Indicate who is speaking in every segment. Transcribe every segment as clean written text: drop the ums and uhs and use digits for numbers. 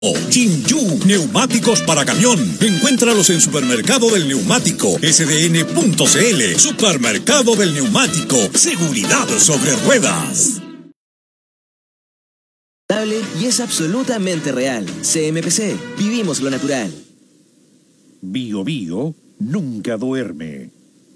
Speaker 1: Jinju, neumáticos para camión. Encuéntralos en Supermercado del Neumático, sdn.cl. Supermercado del Neumático, seguridad sobre ruedas.
Speaker 2: Y es absolutamente real. CMPC, vivimos lo natural.
Speaker 3: Bio Bio nunca duerme.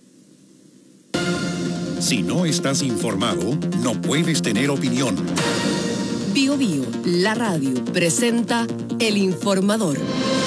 Speaker 3: Si no estás informado, no puedes tener opinión.
Speaker 4: Bio Bio, la radio, presenta El Informador.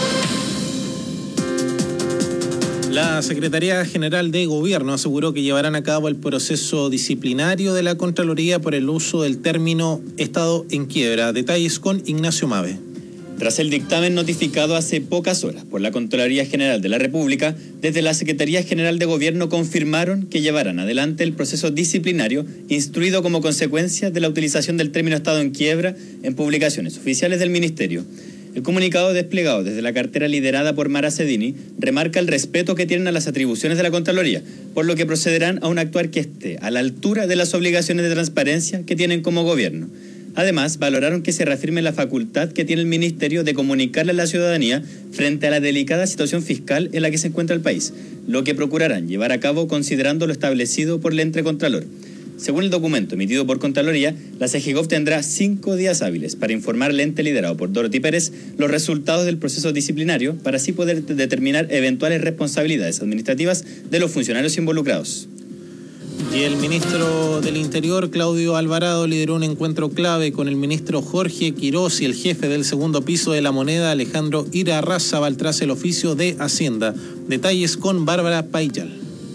Speaker 5: La Secretaría General de Gobierno aseguró que llevarán a cabo el proceso disciplinario de la Contraloría por el uso del término Estado en quiebra. Detalles con Ignacio Mave.
Speaker 6: Tras el dictamen notificado hace pocas horas por la Contraloría General de la República, desde la Secretaría General de Gobierno confirmaron que llevarán adelante el proceso disciplinario instruido como consecuencia de la utilización del término Estado en quiebra en publicaciones oficiales del Ministerio. El comunicado desplegado desde la cartera liderada por Mara Cedini remarca el respeto que tienen a las atribuciones de la Contraloría, por lo que procederán a un actuar que esté a la altura de las obligaciones de transparencia que tienen como gobierno. Además, valoraron que se reafirme la facultad que tiene el Ministerio de comunicarle a la ciudadanía frente a la delicada situación fiscal en la que se encuentra el país, lo que procurarán llevar a cabo considerando lo establecido por el ente Contralor. Según el documento emitido por Contraloría, la CGGOV tendrá 5 días hábiles para informar al ente liderado por Dorothy Pérez los resultados del proceso disciplinario para así poder determinar eventuales responsabilidades administrativas de los funcionarios involucrados.
Speaker 5: Y el ministro del Interior, Claudio Alvarado, lideró un encuentro clave con el ministro Jorge Quirós y el jefe del segundo piso de La Moneda, Alejandro Irarrázaval, tras el oficio de Hacienda. Detalles con Bárbara Payal.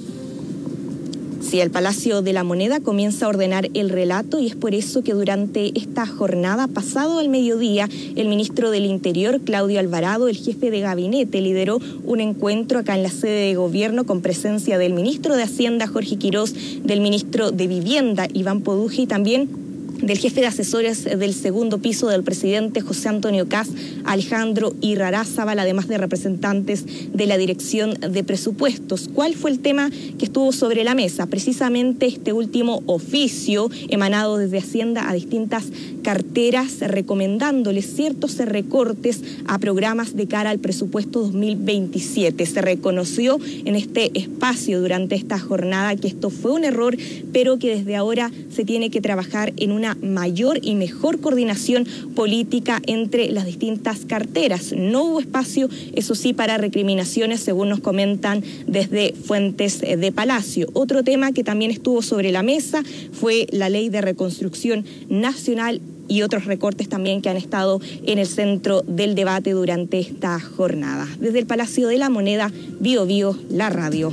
Speaker 7: Sí, el Palacio de la Moneda comienza a ordenar el relato y es por eso que durante esta jornada, pasado al mediodía, el ministro del Interior, Claudio Alvarado, el jefe de gabinete, lideró un encuentro acá en la sede de gobierno con presencia del ministro de Hacienda, Jorge Quirós, del ministro de Vivienda, Iván Poduje, y también del jefe de asesores del segundo piso del presidente José Antonio Kast, Alejandro Irarrázaval, además de representantes de la Dirección de Presupuestos. ¿Cuál fue el tema que estuvo sobre la mesa? Precisamente este último oficio emanado desde Hacienda a distintas carteras recomendándoles ciertos recortes a programas de cara al presupuesto 2027. Se reconoció en este espacio durante esta jornada que esto fue un error, pero que desde ahora se tiene que trabajar en una mayor y mejor coordinación política entre las distintas carteras. No hubo espacio, eso sí, para recriminaciones, según nos comentan desde fuentes de Palacio. Otro tema que también estuvo sobre la mesa fue la Ley de Reconstrucción Nacional y otros recortes también que han estado en el centro del debate durante esta jornada. Desde el Palacio de la Moneda, Bio Bio, la radio.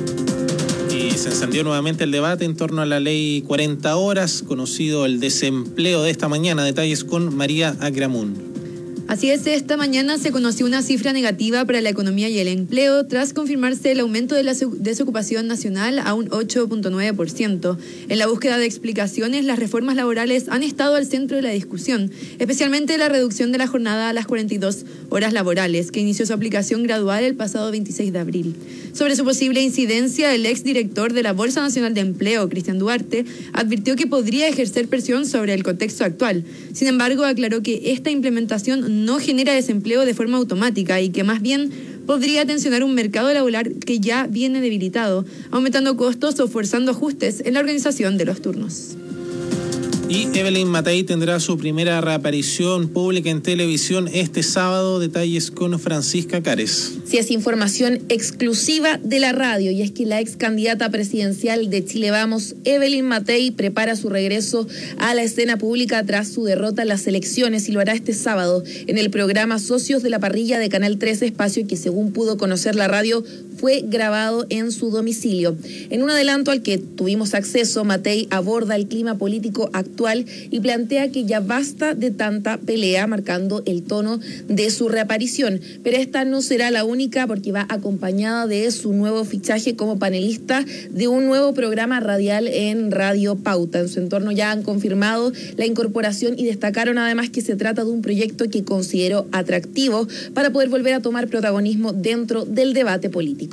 Speaker 5: Y se encendió nuevamente el debate en torno a la ley 40 horas, conocido el desempleo de esta mañana. Detalles con María Agramun.
Speaker 8: Así es, esta mañana se conoció una cifra negativa para la economía y el empleo tras confirmarse el aumento de la desocupación nacional a un 8.9%. En la búsqueda de explicaciones, las reformas laborales han estado al centro de la discusión, especialmente la reducción de la jornada a las 42 horas laborales, que inició su aplicación gradual el pasado 26 de abril. Sobre su posible incidencia, el exdirector de la Bolsa Nacional de Empleo, Cristian Duarte, advirtió que podría ejercer presión sobre el contexto actual. Sin embargo, aclaró que esta implementación no genera desempleo de forma automática y que más bien podría tensionar un mercado laboral que ya viene debilitado, aumentando costos o forzando ajustes en la organización de los turnos.
Speaker 5: Y Evelyn Matei tendrá su primera reaparición pública en televisión este sábado. Detalles con Francisca Cares.
Speaker 9: Sí, es información exclusiva de la radio, y es que la ex candidata presidencial de Chile Vamos, Evelyn Matei, prepara su regreso a la escena pública tras su derrota en las elecciones, y lo hará este sábado en el programa Socios de la Parrilla de Canal 13, espacio que, según pudo conocer la radio, fue grabado en su domicilio. En un adelanto al que tuvimos acceso, Matei aborda el clima político actual y plantea que ya basta de tanta pelea, marcando el tono de su reaparición. Pero esta no será la única, porque va acompañada de su nuevo fichaje como panelista de un nuevo programa radial en Radio Pauta. En su entorno ya han confirmado la incorporación y destacaron además que se trata de un proyecto que consideró atractivo para poder volver a tomar protagonismo dentro del debate político.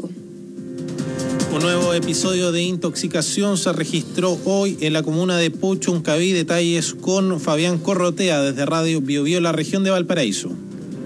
Speaker 5: Un nuevo episodio de intoxicación se registró hoy en la comuna de Puchuncaví. Detalles con Fabián Corrotea desde Radio Bio Bio, la región de Valparaíso.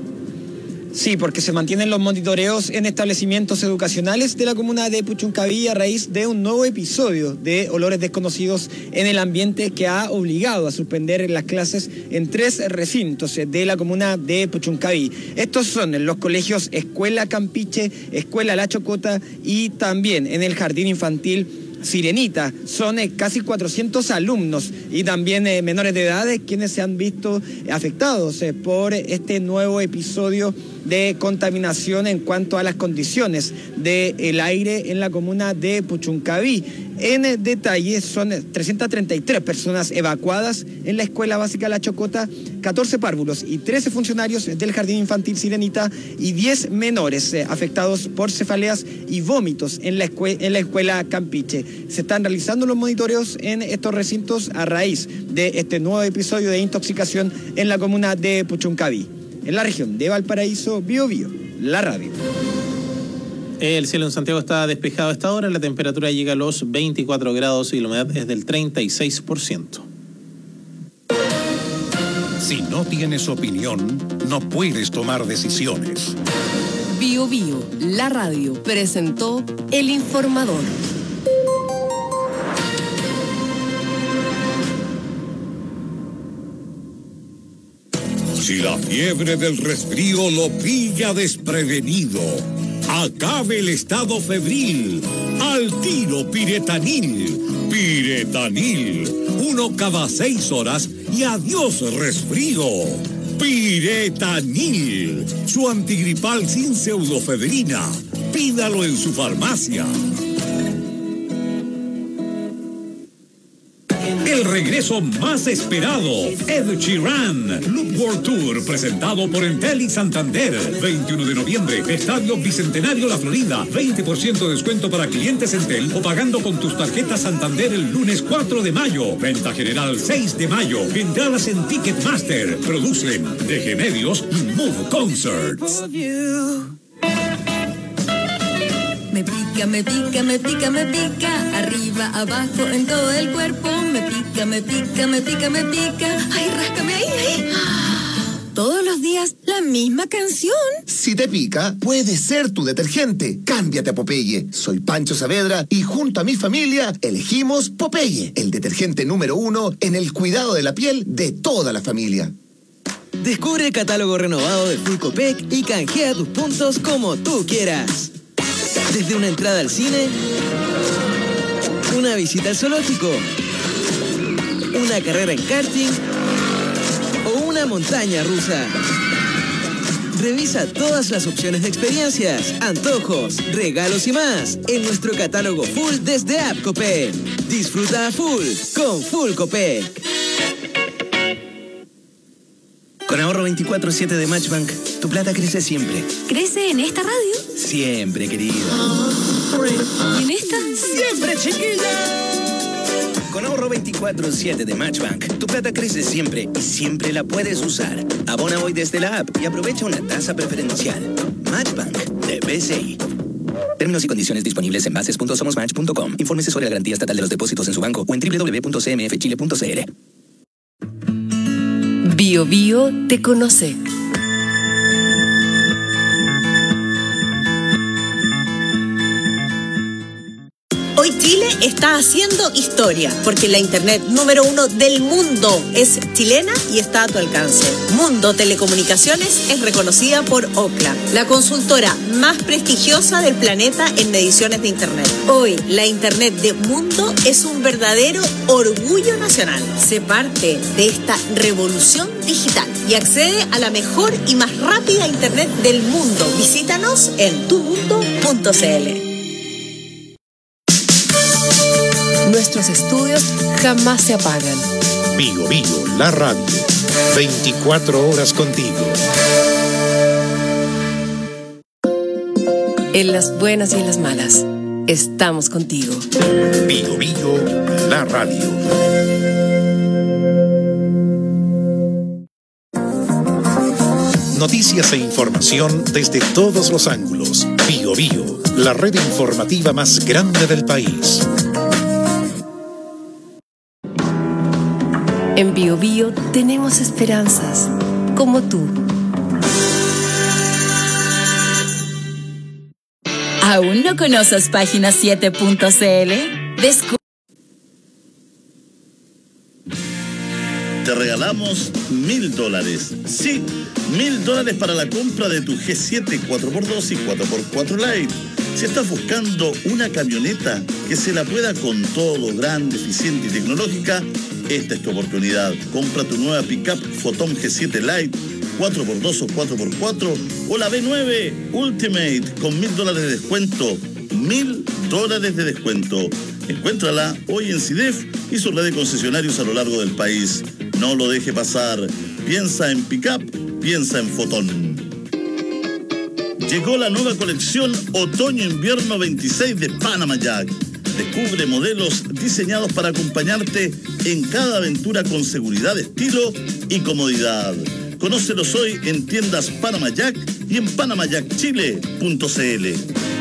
Speaker 10: Sí, porque se mantienen los monitoreos en establecimientos educacionales de la comuna de Puchuncaví a raíz de un nuevo episodio de olores desconocidos en el ambiente que ha obligado a suspender las clases en 3 recintos de la comuna de Puchuncaví. Estos son los colegios Escuela Campiche, Escuela La Chocota y también en el Jardín Infantil Sirenita. Son casi 400 alumnos y también menores de edad quienes se han visto afectados por este nuevo episodio de contaminación en cuanto a las condiciones del aire en la comuna de Puchuncaví. En detalle, son 333 personas evacuadas en la Escuela Básica La Chocota, 14 párvulos y 13 funcionarios del Jardín Infantil Sirenita y 10 menores afectados por cefaleas y vómitos en la Escuela Campiche. Se están realizando los monitoreos en estos recintos a raíz de este nuevo episodio de intoxicación en la comuna de Puchuncaví. En la región de Valparaíso, Bio Bio, la radio.
Speaker 5: El cielo en Santiago está despejado a esta hora, la temperatura llega a los 24 grados y la humedad es del 36%.
Speaker 3: Si no tienes opinión, no puedes tomar decisiones.
Speaker 4: Bio Bio, la radio, presentó El Informador.
Speaker 1: Si la fiebre del resfrío lo pilla desprevenido, acabe el estado febril. Al tiro Piretanil. Piretanil. 1 cada 6 horas y adiós resfrío. Piretanil. Su antigripal sin pseudofebrina. Pídalo en su farmacia. El regreso más esperado, Ed Sheeran, Loop World Tour, presentado por Entel y Santander. 21 de noviembre, Estadio Bicentenario La Florida. 20% de descuento para clientes Entel o pagando con tus tarjetas Santander el lunes 4 de mayo. Venta general 6 de mayo. Entradas en Ticketmaster. Producen DG Medios y Move Concerts.
Speaker 11: Me pica, me pica, me pica, me pica, arriba, abajo, en todo el cuerpo. Me pica, me pica, me pica, me pica. Ay, ráscame ahí, ahí. Todos los días la misma canción.
Speaker 12: Si te pica, puede ser tu detergente. Cámbiate a Popeye. Soy Pancho Saavedra y junto a mi familia elegimos Popeye, el detergente número 1 en el cuidado de la piel de toda la familia.
Speaker 2: Descubre el catálogo renovado de Full Copec y canjea tus puntos como tú quieras. Desde una entrada al cine, una visita al zoológico, una carrera en karting o una montaña rusa. Revisa todas las opciones de experiencias, antojos, regalos y más en nuestro catálogo full desde App Copec. Disfruta a full con Full Copec. Con ahorro 24/7 de Matchbank, tu plata crece siempre.
Speaker 11: ¿Crece en esta radio?
Speaker 2: Siempre, querido.
Speaker 11: ¿Y en esta?
Speaker 2: ¡Siempre, chiquilla! Con ahorro 24/7 de Matchbank, tu plata crece siempre y siempre la puedes usar. Abona hoy desde la app y aprovecha una tasa preferencial. Matchbank de BCI. Términos y condiciones disponibles en bases.somosmatch.com. Infórmese sobre la garantía estatal de los depósitos en su banco o en www.cmfchile.cl.
Speaker 4: Bio Bio te conoce.
Speaker 13: Hoy Chile está haciendo historia, porque la internet número 1 del mundo es chilena y está a tu alcance. Mundo Telecomunicaciones es reconocida por Ookla, la consultora más prestigiosa del planeta en mediciones de internet. Hoy, la internet de Mundo es un verdadero orgullo nacional. Sé parte de esta revolución digital y accede a la mejor y más rápida internet del mundo. Visítanos en tumundo.cl.
Speaker 4: Nuestros estudios jamás se apagan.
Speaker 3: Bio Bio, la radio. 24 horas contigo.
Speaker 4: En las buenas y en las malas, estamos contigo.
Speaker 3: Bio Bio, la radio. Noticias e información desde todos los ángulos. Bio Bio, la red informativa más grande del país.
Speaker 4: En Bio Bio tenemos esperanzas, como tú.
Speaker 11: ¿Aún no conoces página7.cl?
Speaker 14: Te regalamos $1,000. Sí, $1,000 para la compra de tu G7 4x2 y 4x4 Lite. Si estás buscando una camioneta que se la pueda con todo, grande, eficiente y tecnológica, esta es tu oportunidad. Compra tu nueva pickup Photon G7 Lite, 4x2 o 4x4, o la B9 Ultimate con $1,000 de descuento. $1,000 de descuento. Encuéntrala hoy en CIDEF y su red de concesionarios a lo largo del país. No lo deje pasar. Piensa en pickup, piensa en Photon. Llegó la nueva colección Otoño-Invierno 26 de Panama Jack. Descubre modelos diseñados para acompañarte en cada aventura con seguridad, estilo y comodidad. Conócelos hoy en tiendas Panama Jack y en panamajackchile.cl.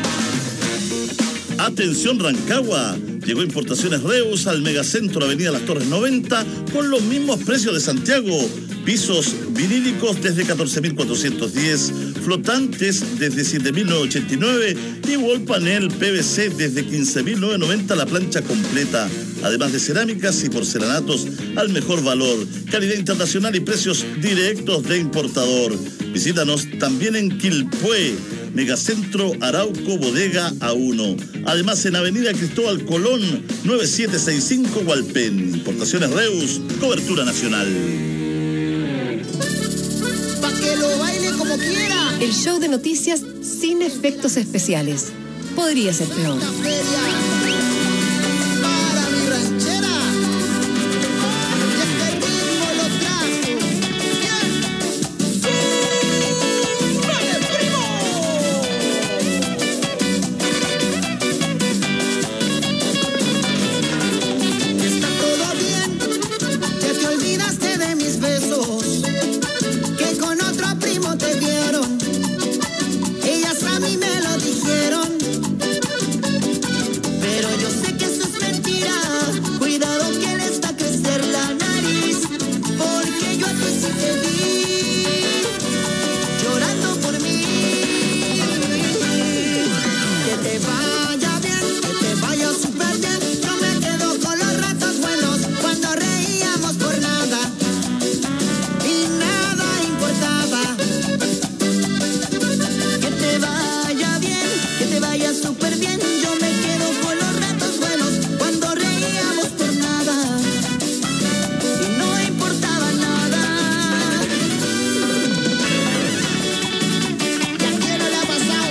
Speaker 14: Atención Rancagua, llegó Importaciones Reus al Megacentro Avenida Las Torres 90 con los mismos precios de Santiago. Pisos vinílicos desde 14.410, flotantes desde 7.989 y wall panel PVC desde 15.990 la plancha completa. Además de cerámicas y porcelanatos al mejor valor, calidad internacional y precios directos de importador. Visítanos también en Quilpué, Megacentro Arauco Bodega A1. Además en Avenida Cristóbal Colón 9765 Hualpén. Importaciones Reus, cobertura nacional.
Speaker 15: Pa' que lo baile como quiera.
Speaker 4: El show de noticias sin efectos especiales. Podría ser peor.
Speaker 15: Para mi ranchera. Y este ritmo lo trajo. Bien. ¡Vale, primo! Está todo bien. Ya te olvidaste de mis besos. Que con otro primo te dieron. Ellas a mí me lo dijeron. Pero yo sé que eso es mentira. Cuidado que les va a crecer la nariz. Porque yo a ti sí te vi llorando por mí. Que te vaya bien, que te vaya súper bien. Yo me quedo con los ratos buenos cuando reíamos por nada y nada importaba. Que te vaya bien, que te vaya súper bien. Yo me quedo con los ratos buenos cuando reíamos por nada y no importaba nada. ¿Y a quién no le ha pasado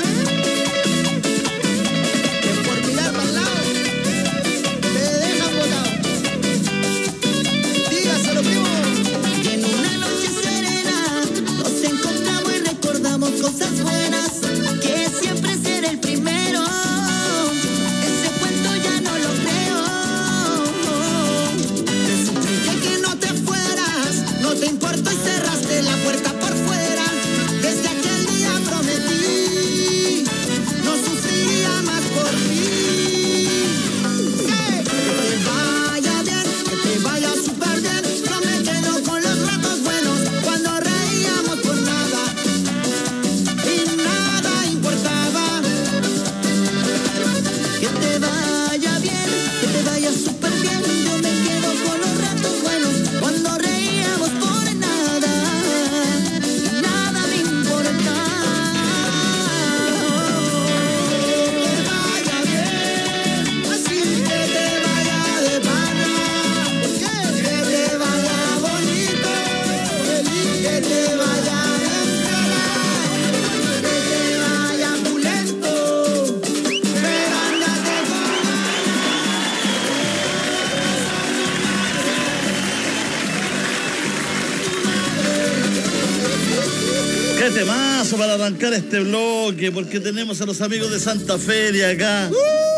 Speaker 15: que por mirar para el lado te dejan botado? Dígaselo, primo. Y en una noche serena nos encontramos y recordamos cosas buenas, que siempre seré el primero. Ese cuento ya no lo creo. Te supliqué que no te fueras, no te importó y cerraste la puerta por fuera. Desde aquel día prometí no sufriría más por mí. Que te vaya bien, que te vaya súper bien. Yo me quedo con los ratos buenos cuando reíamos por nada y nada importaba. Que te vaya bien, que te vaya súper bien. Yo me quedo con los ratos buenos cuando reíamos por nada y nada me importa. Que te vaya bien, así que te vaya de pana. Que te vaya bonito, que te vaya bien que te vaya pulento, pero ándate con
Speaker 14: Qué temazo para arrancar este bloque, porque tenemos a los amigos de Santa Feria acá.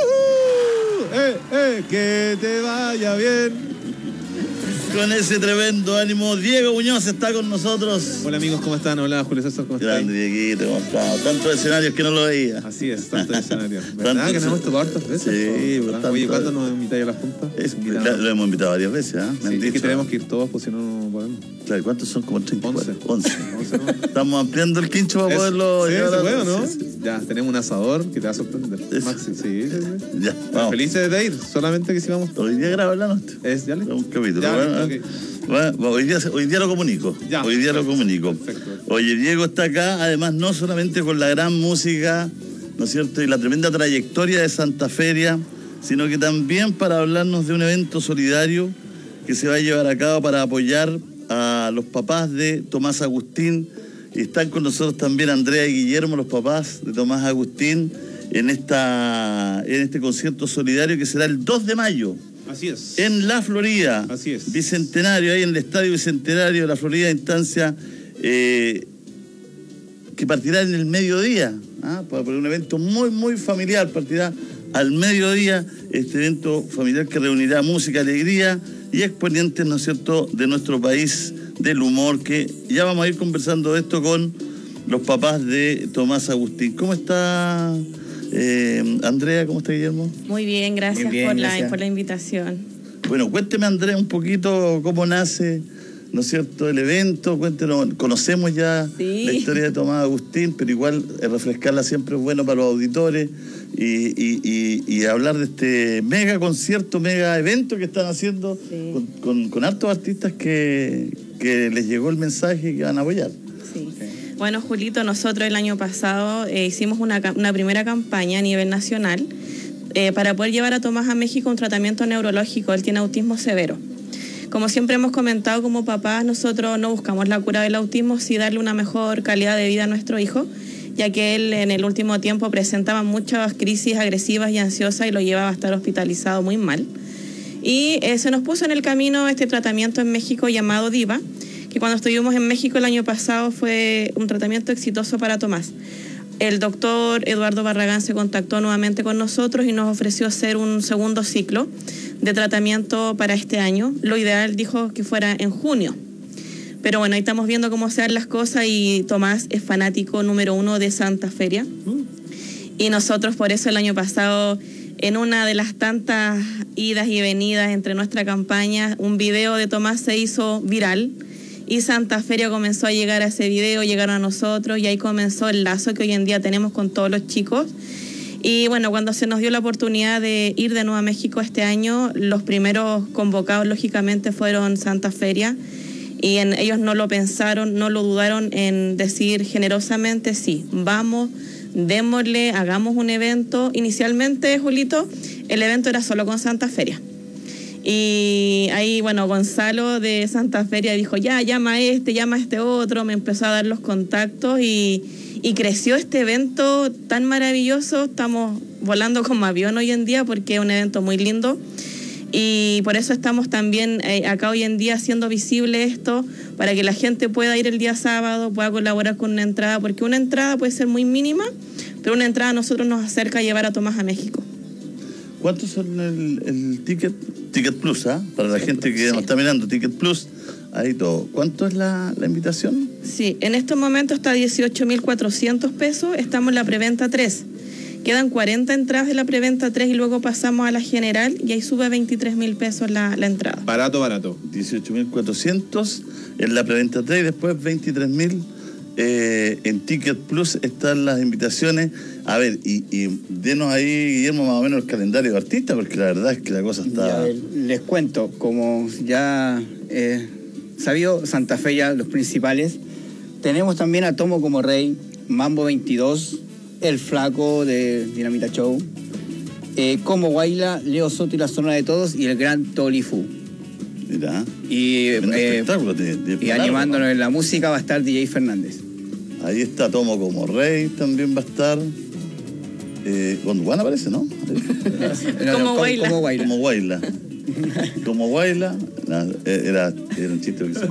Speaker 16: Que te vaya bien.
Speaker 14: Con ese tremendo ánimo, Diego Muñoz está con nosotros.
Speaker 16: Hola amigos, ¿cómo están? Hola Julio César, ¿cómo están?
Speaker 14: Grande Dieguito, ¿cómo está? Tantos escenarios que no lo veía.
Speaker 16: Así es, tantos escenarios. ¿Verdad que nos hemos tocado hartas veces?
Speaker 14: Sí,
Speaker 16: Oye, ¿cuándo nos invitáis a las juntas?
Speaker 14: Lo hemos invitado varias veces, ¿eh?
Speaker 16: Sí, es que tenemos que ir todos, pues si no, no podemos.
Speaker 14: Claro, ¿cuántos son? Como 34.
Speaker 16: 11.
Speaker 14: 11. Estamos ampliando el quincho para poderlo
Speaker 16: sí,
Speaker 14: llevar
Speaker 16: se
Speaker 14: a...
Speaker 16: puede, ¿no?
Speaker 14: Sí.
Speaker 16: Ya, tenemos un asador que te va a sorprender. Maxi, sí.
Speaker 14: Ya, vamos.
Speaker 16: Felices de ir, solamente que si vamos.
Speaker 14: Hoy día graba la noche.
Speaker 16: Ya le.
Speaker 14: Un capítulo.
Speaker 16: Ya,
Speaker 14: bueno,
Speaker 16: okay.
Speaker 14: Bueno, hoy día lo comunico.
Speaker 16: Ya.
Speaker 14: Hoy día lo comunico.
Speaker 16: Perfecto.
Speaker 14: Oye, Diego está acá, además no solamente con la gran música, ¿no es cierto? Y la tremenda trayectoria de Santa Feria, sino que también para hablarnos de un evento solidario que se va a llevar a cabo para apoyar a los papás de Tomás Agustín. Y están con nosotros también Andrea y Guillermo, los papás de Tomás Agustín, en este concierto solidario que será el 2 de mayo.
Speaker 16: Así es.
Speaker 14: En La Florida.
Speaker 16: Así es.
Speaker 14: Bicentenario, ahí en el Estadio Bicentenario de La Florida, instancia que partirá en el mediodía. Por un evento muy, muy familiar, partirá al mediodía, este evento familiar que reunirá música, alegría y exponentes, ¿no es cierto?, de nuestro país, del humor, que ya vamos a ir conversando de esto con los papás de Tomás Agustín. ¿Cómo está Andrea? ¿Cómo está Guillermo?
Speaker 17: Muy bien, gracias, por la invitación.
Speaker 14: Bueno, cuénteme, Andrea, un poquito cómo nace, ¿no es cierto?, el evento. Cuéntenos, conocemos ya la historia de Tomás Agustín, pero igual refrescarla siempre es bueno para los auditores y hablar de este mega concierto, mega evento que están haciendo con hartos artistas que les llegó el mensaje que van a apoyar.
Speaker 17: Sí. Bueno, Julito, nosotros el año pasado hicimos una primera campaña a nivel nacional para poder llevar a Tomás a México un tratamiento neurológico. Él tiene autismo severo. Como siempre hemos comentado como papás, nosotros no buscamos la cura del autismo, sí darle una mejor calidad de vida a nuestro hijo, ya que él en el último tiempo presentaba muchas crisis agresivas y ansiosas y lo llevaba a estar hospitalizado muy mal. Y se nos puso en el camino este tratamiento en México llamado DIVA, que cuando estuvimos en México el año pasado fue un tratamiento exitoso para Tomás. El doctor Eduardo Barragán se contactó nuevamente con nosotros y nos ofreció hacer un segundo ciclo de tratamiento para este año. Lo ideal, dijo, que fuera en junio. Pero bueno, ahí estamos viendo cómo se dan las cosas y Tomás es fanático número 1 de Santa Feria. Y nosotros por eso el año pasado, en una de las tantas idas y venidas entre nuestra campaña, un video de Tomás se hizo viral y Santa Feria comenzó a llegar a ese video, llegaron a nosotros y ahí comenzó el lazo que hoy en día tenemos con todos los chicos. Y bueno, cuando se nos dio la oportunidad de ir de nuevo a México este año, los primeros convocados lógicamente fueron Santa Feria y ellos no lo pensaron, no lo dudaron en decir generosamente, sí, vamos, démosle, hagamos un evento. Inicialmente, Julito, el evento era solo con Santa Feria. Y ahí, bueno, Gonzalo de Santa Feria dijo, llama a este otro, me empezó a dar los contactos y creció este evento tan maravilloso. Estamos volando como avión hoy en día porque es un evento muy lindo y por eso estamos también acá hoy en día haciendo visible esto para que la gente pueda ir el día sábado, pueda colaborar con una entrada, porque una entrada puede ser muy mínima, pero una entrada a nosotros nos acerca a llevar a Tomás a México.
Speaker 14: ¿Cuántos son el ticket? Ticket Plus, para la gente que nos está mirando, Ticket Plus, ahí todo. ¿Cuánto es la invitación?
Speaker 17: Sí, en estos momentos está 18.400 pesos, estamos en la preventa 3. Quedan 40 entradas de la preventa 3 y luego pasamos a la general y ahí sube a 23.000 pesos la entrada.
Speaker 16: Barato.
Speaker 14: 18.400 en la preventa 3 y después 23.000 en Ticket Plus están las invitaciones. A ver, y denos ahí, Guillermo, más o menos el calendario de artistas, porque la verdad es que la cosa está...
Speaker 18: Les cuento, como ya sabido, Santa Fe ya los principales. Tenemos también a Tomo como Rey, Mambo 22, El Flaco de Dinamita Show, Como Guayla, Leo Soto y la Zona de Todos y el gran Tolifu.
Speaker 14: Mirá.
Speaker 18: Y animándonos en la música va a estar DJ Fernández.
Speaker 14: Ahí está Tomo como Rey, también va a estar. Gondwana parece, ¿no?
Speaker 17: Como Guayla.
Speaker 14: Como Guayla. Como Guayla. Era un chiste que se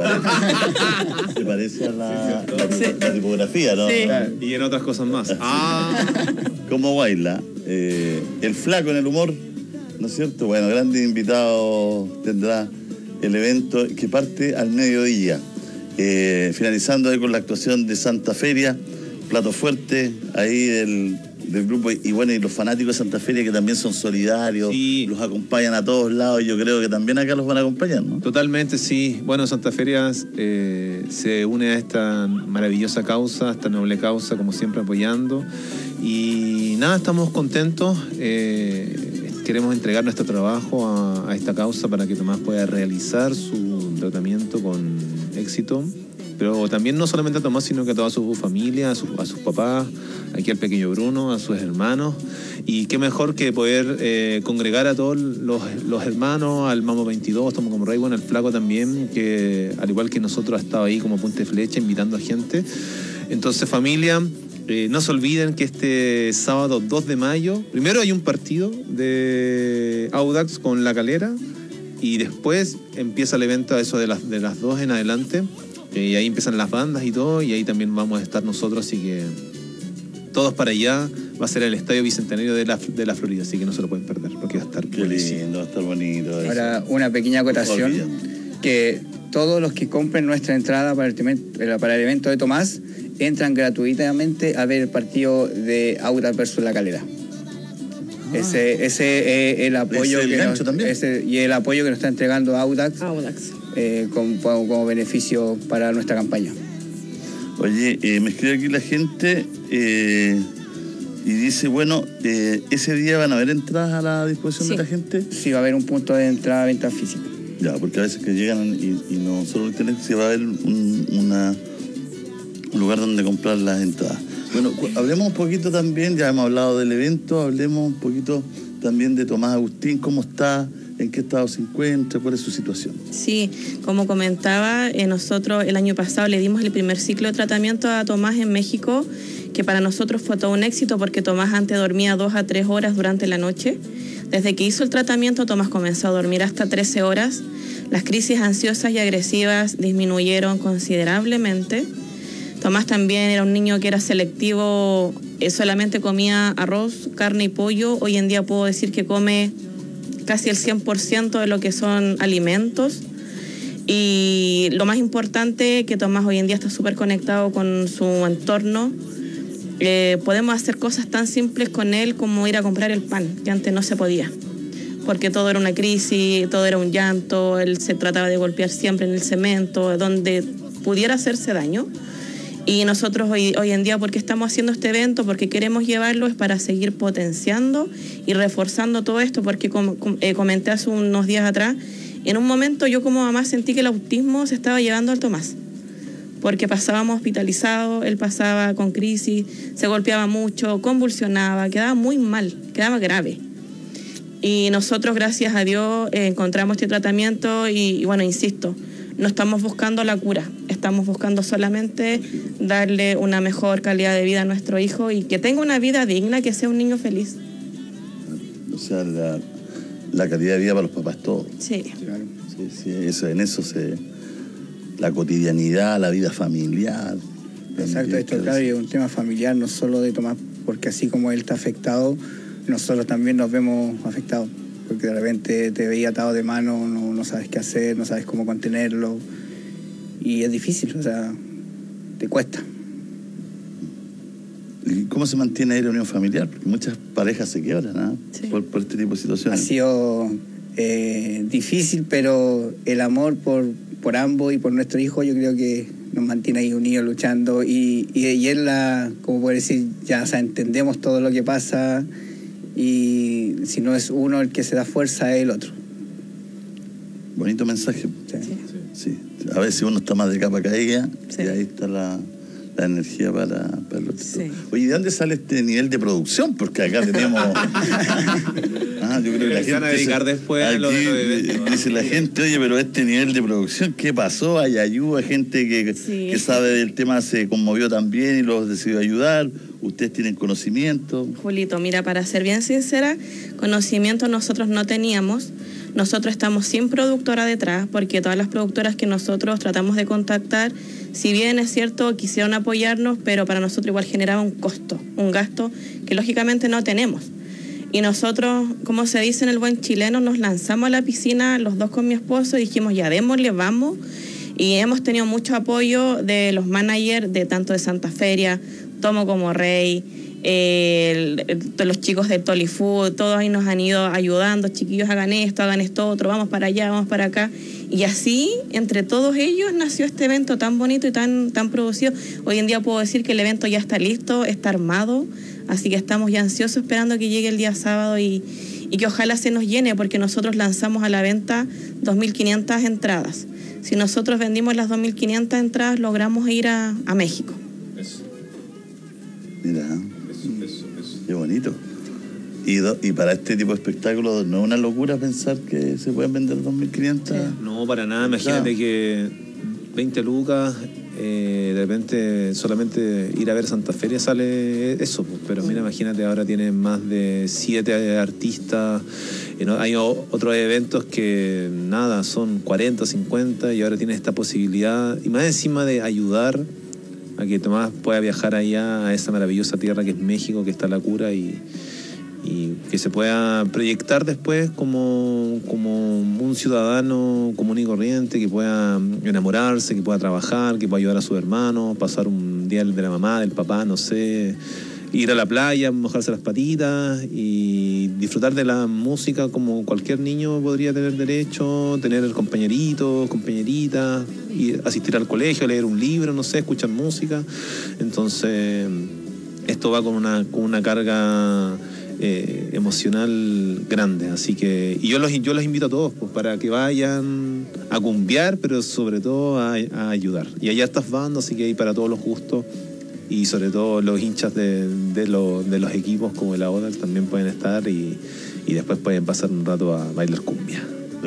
Speaker 14: parece a la tipografía, ¿no?
Speaker 16: Sí. Y en otras cosas más.
Speaker 14: Como Guayla. El Flaco en el humor, ¿no es cierto? Bueno, grandes invitados tendrá el evento que parte al mediodía. Finalizando ahí con la actuación de Santa Feria, plato fuerte ahí del grupo, y bueno, y los fanáticos de Santa Feria que también son solidarios, los acompañan a todos lados, y yo creo que también acá los van a acompañar, ¿no?
Speaker 16: Totalmente, sí. Bueno, Santa Feria se une a esta maravillosa causa, a esta noble causa, como siempre apoyando, y nada, estamos contentos, queremos entregar nuestro trabajo a esta causa para que Tomás pueda realizar su tratamiento con éxito. Pero también no solamente a Tomás, sino que a toda su familia, a sus papás, aquí al pequeño Bruno, a sus hermanos. Y qué mejor que poder congregar a todos los hermanos, al Mambo 22, Tomo como Rey, bueno, el Flaco también, que al igual que nosotros ha estado ahí como punta de flecha, invitando a gente. Entonces, familia, no se olviden que este sábado 2 de mayo, primero hay un partido de Audax con La Calera, y después empieza el evento a eso de las 2 en adelante. Y ahí empiezan las bandas y todo, y ahí también vamos a estar nosotros, así que todos para allá. Va a ser el Estadio Bicentenario de la Florida, así que no se lo pueden perder, porque va a estar
Speaker 14: lindo, va a estar bonito.
Speaker 18: Ahora, una pequeña acotación, que todos los que compren nuestra entrada para el evento de Tomás entran gratuitamente a ver el partido de Audax versus La Calera. Ese es el apoyo y el apoyo que nos está entregando Audax. Como beneficio para nuestra campaña.
Speaker 14: Oye, me escribe aquí la gente y dice, bueno, ¿ese día van a haber entradas a la disposición de la gente?
Speaker 18: Sí, va a haber un punto de entrada a venta física.
Speaker 14: Ya, porque a veces que llegan y no solo internet, sí va a haber un lugar donde comprar las entradas. Bueno, hablemos un poquito también, ya hemos hablado del evento, hablemos un poquito también de Tomás Agustín, cómo está, en qué estado se encuentra, cuál es su situación.
Speaker 17: Sí, como comentaba, nosotros el año pasado le dimos el primer ciclo de tratamiento a Tomás en México, que para nosotros fue todo un éxito porque Tomás antes dormía 2 a 3 horas durante la noche. Desde que hizo el tratamiento, Tomás comenzó a dormir hasta 13 horas. Las crisis ansiosas y agresivas disminuyeron considerablemente. Tomás también era un niño que era selectivo, solamente comía arroz, carne y pollo. Hoy en día puedo decir que come casi el 100% de lo que son alimentos. Y lo más importante, que Tomás hoy en día está súper conectado con su entorno. Podemos hacer cosas tan simples con él como ir a comprar el pan, que antes no se podía, porque todo era una crisis, todo era un llanto, él se trataba de golpear siempre en el cemento, donde pudiera hacerse daño. Y nosotros hoy en día, porque estamos haciendo este evento, porque queremos llevarlo, es para seguir potenciando y reforzando todo esto, porque como comenté hace unos días atrás, en un momento yo como mamá sentí que el autismo se estaba llevando al Tomás, porque pasábamos hospitalizados, él pasaba con crisis, se golpeaba mucho, convulsionaba, quedaba muy mal, quedaba grave. Y nosotros, gracias a Dios, encontramos este tratamiento y bueno, insisto, no estamos buscando la cura, estamos buscando solamente darle una mejor calidad de vida a nuestro hijo y que tenga una vida digna, que sea un niño feliz.
Speaker 14: O sea, la calidad de vida para los papás es todo.
Speaker 17: Sí.
Speaker 18: Claro.
Speaker 14: Sí, en eso la cotidianidad, la vida familiar.
Speaker 18: Exacto, esto claro, es un tema familiar, no solo de Tomás, porque así como él está afectado, nosotros también nos vemos afectados, porque de repente te veía atado de mano, no sabes qué hacer, no sabes cómo contenerlo, y es difícil, o sea, te cuesta.
Speaker 14: ¿Y cómo se mantiene ahí la unión familiar? Porque muchas parejas se quiebran, ¿no? Sí. Por este tipo de situaciones.
Speaker 18: Ha sido difícil, pero el amor por ambos y por nuestro hijo, yo creo que nos mantiene ahí unidos luchando, y él, como puedo decir, ya, o sea, entendemos todo lo que pasa, y si no es uno el que se da fuerza, es el otro.
Speaker 14: Bonito mensaje. Sí. A veces uno está más de capa caída, y ahí está la energía para el otro. Sí. Oye, ¿de dónde sale este nivel de producción? Porque acá tenemos... yo creo que la gente...
Speaker 16: van a dedicar después a lo de
Speaker 14: dice la gente, oye, pero este nivel de producción, ¿qué pasó? Hay ayuda, gente que sabe del tema se conmovió también y los decidió ayudar. ¿Ustedes tienen conocimiento?
Speaker 17: Julito, mira, para ser bien sincera, conocimiento nosotros no teníamos. Nosotros estamos sin productora detrás, porque todas las productoras que nosotros tratamos de contactar, si bien es cierto, quisieron apoyarnos, pero para nosotros igual generaba un costo, un gasto que lógicamente no tenemos. Y nosotros, como se dice en el buen chileno, nos lanzamos a la piscina, los dos con mi esposo, y dijimos, ya démosle, vamos. Y hemos tenido mucho apoyo de los managers, de tanto de Santa Feria, Tomo como Rey, los chicos de Tolly Food, todos ahí nos han ido ayudando, chiquillos, hagan esto otro, vamos para allá, vamos para acá. Y así, entre todos ellos, nació este evento tan bonito y tan producido. Hoy en día puedo decir que el evento ya está listo, está armado, así que estamos ya ansiosos esperando que llegue el día sábado y que ojalá se nos llene, porque nosotros lanzamos a la venta 2.500 entradas. Si nosotros vendimos las 2.500 entradas, logramos ir a México.
Speaker 14: Mira, qué bonito. Y para este tipo de espectáculos, ¿no es una locura pensar que se pueden vender 2.500?
Speaker 16: No, para nada. Imagínate que 20 lucas, de repente solamente ir a ver Santa Feria sale eso, pues. Pero mira, imagínate, ahora tienen más de 7 artistas. Hay otros eventos que nada, son 40, 50, y ahora tienes esta posibilidad, y más encima de ayudar a que Tomás pueda viajar allá a esa maravillosa tierra que es México, que está la cura, y que se pueda proyectar después como un ciudadano común y corriente, que pueda enamorarse, que pueda trabajar, que pueda ayudar a sus hermanos, pasar un día de la mamá, del papá, no sé, ir a la playa, mojarse las patitas y disfrutar de la música como cualquier niño podría tener derecho, tener compañeritos, compañeritas, y asistir al colegio, leer un libro, no sé, escuchar música. Entonces, esto va con una carga emocional grande, así que yo los invito a todos, pues, para que vayan a cumbiar, pero sobre todo a ayudar. Y allá estas bandas, así que hay para todos los gustos, y sobre todo los hinchas de los equipos como el Odal también pueden estar, y después pueden pasar un rato a bailar cumbia.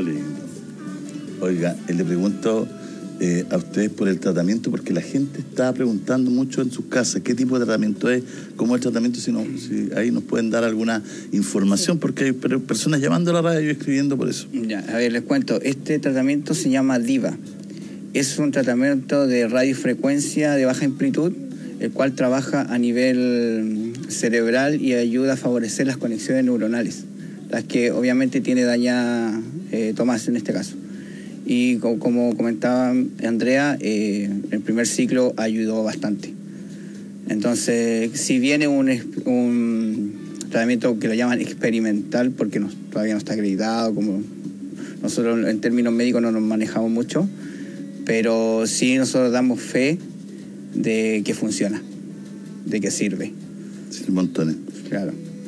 Speaker 14: Oiga, le pregunto a ustedes por el tratamiento, porque la gente está preguntando mucho en sus casas qué tipo de tratamiento es, cómo es el tratamiento, si ahí nos pueden dar alguna información, porque hay personas llamando a la radio y escribiendo por eso.
Speaker 18: Ya, a ver, les cuento, este tratamiento se llama DIVA. Es un tratamiento de radiofrecuencia de baja amplitud, el cual trabaja a nivel cerebral y ayuda a favorecer las conexiones neuronales, las que obviamente tiene dañada Tomás en este caso. Y como comentaba Andrea, el primer ciclo ayudó bastante. Entonces, si viene un tratamiento que lo llaman experimental, porque todavía no está acreditado, como nosotros en términos médicos no nos manejamos mucho, pero sí nosotros damos fe de que funciona, de que sirve.
Speaker 14: Sí, montones.
Speaker 18: Claro.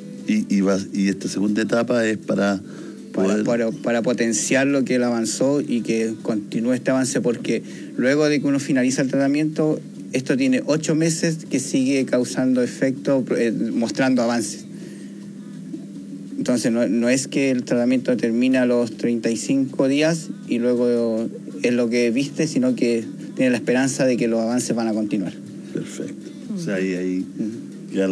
Speaker 14: Y esta segunda etapa es para
Speaker 18: potenciar lo que él avanzó y que continúe este avance, porque luego de que uno finaliza el tratamiento, esto tiene 8 meses que sigue causando efecto, mostrando avances. Entonces no es que el tratamiento termina a los 35 días y luego es lo que viste, sino que tiene la esperanza de que los avances van a continuar.
Speaker 14: Perfecto. O sea, ahí ya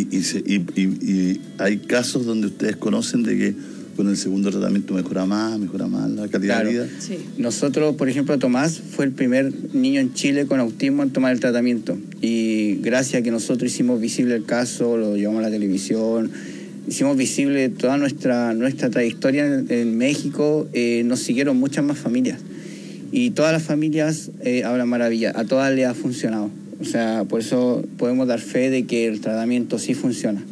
Speaker 14: y hay casos donde ustedes conocen de que con el segundo tratamiento mejora más la calidad de vida.
Speaker 18: Sí. Nosotros, por ejemplo, Tomás fue el primer niño en Chile con autismo en tomar el tratamiento, y gracias a que nosotros hicimos visible el caso, lo llevamos a la televisión, hicimos visible toda nuestra trayectoria en México, nos siguieron muchas más familias, y todas las familias hablan maravilla, a todas les ha funcionado. O sea, por eso podemos dar fe de que el tratamiento sí funciona.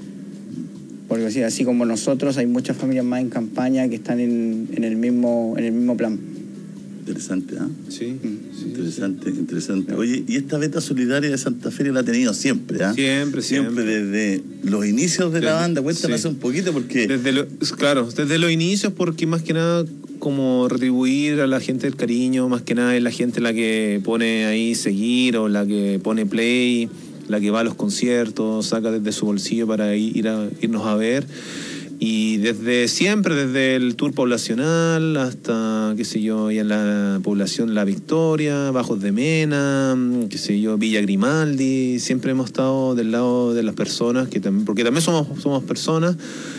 Speaker 18: Porque así como nosotros, hay muchas familias más en campaña que están en el mismo plan.
Speaker 14: Interesante, ¿ah?
Speaker 16: Sí.
Speaker 14: Interesante. Oye, y esta beta solidaria de Santa Feria la ha tenido siempre, ¿ah? Siempre, desde los inicios de la banda. Cuéntanos un poquito, porque...
Speaker 16: Desde los inicios, porque más que nada, como retribuir a la gente el cariño, más que nada es la gente la que pone ahí seguir, o la que pone play, la que va a los conciertos, saca desde su bolsillo para irnos a ver. Y desde siempre, desde el tour poblacional hasta, qué sé yo, ya en la población La Victoria, Bajos de Mena, qué sé yo, Villa Grimaldi, siempre hemos estado del lado de las personas, porque también somos personas,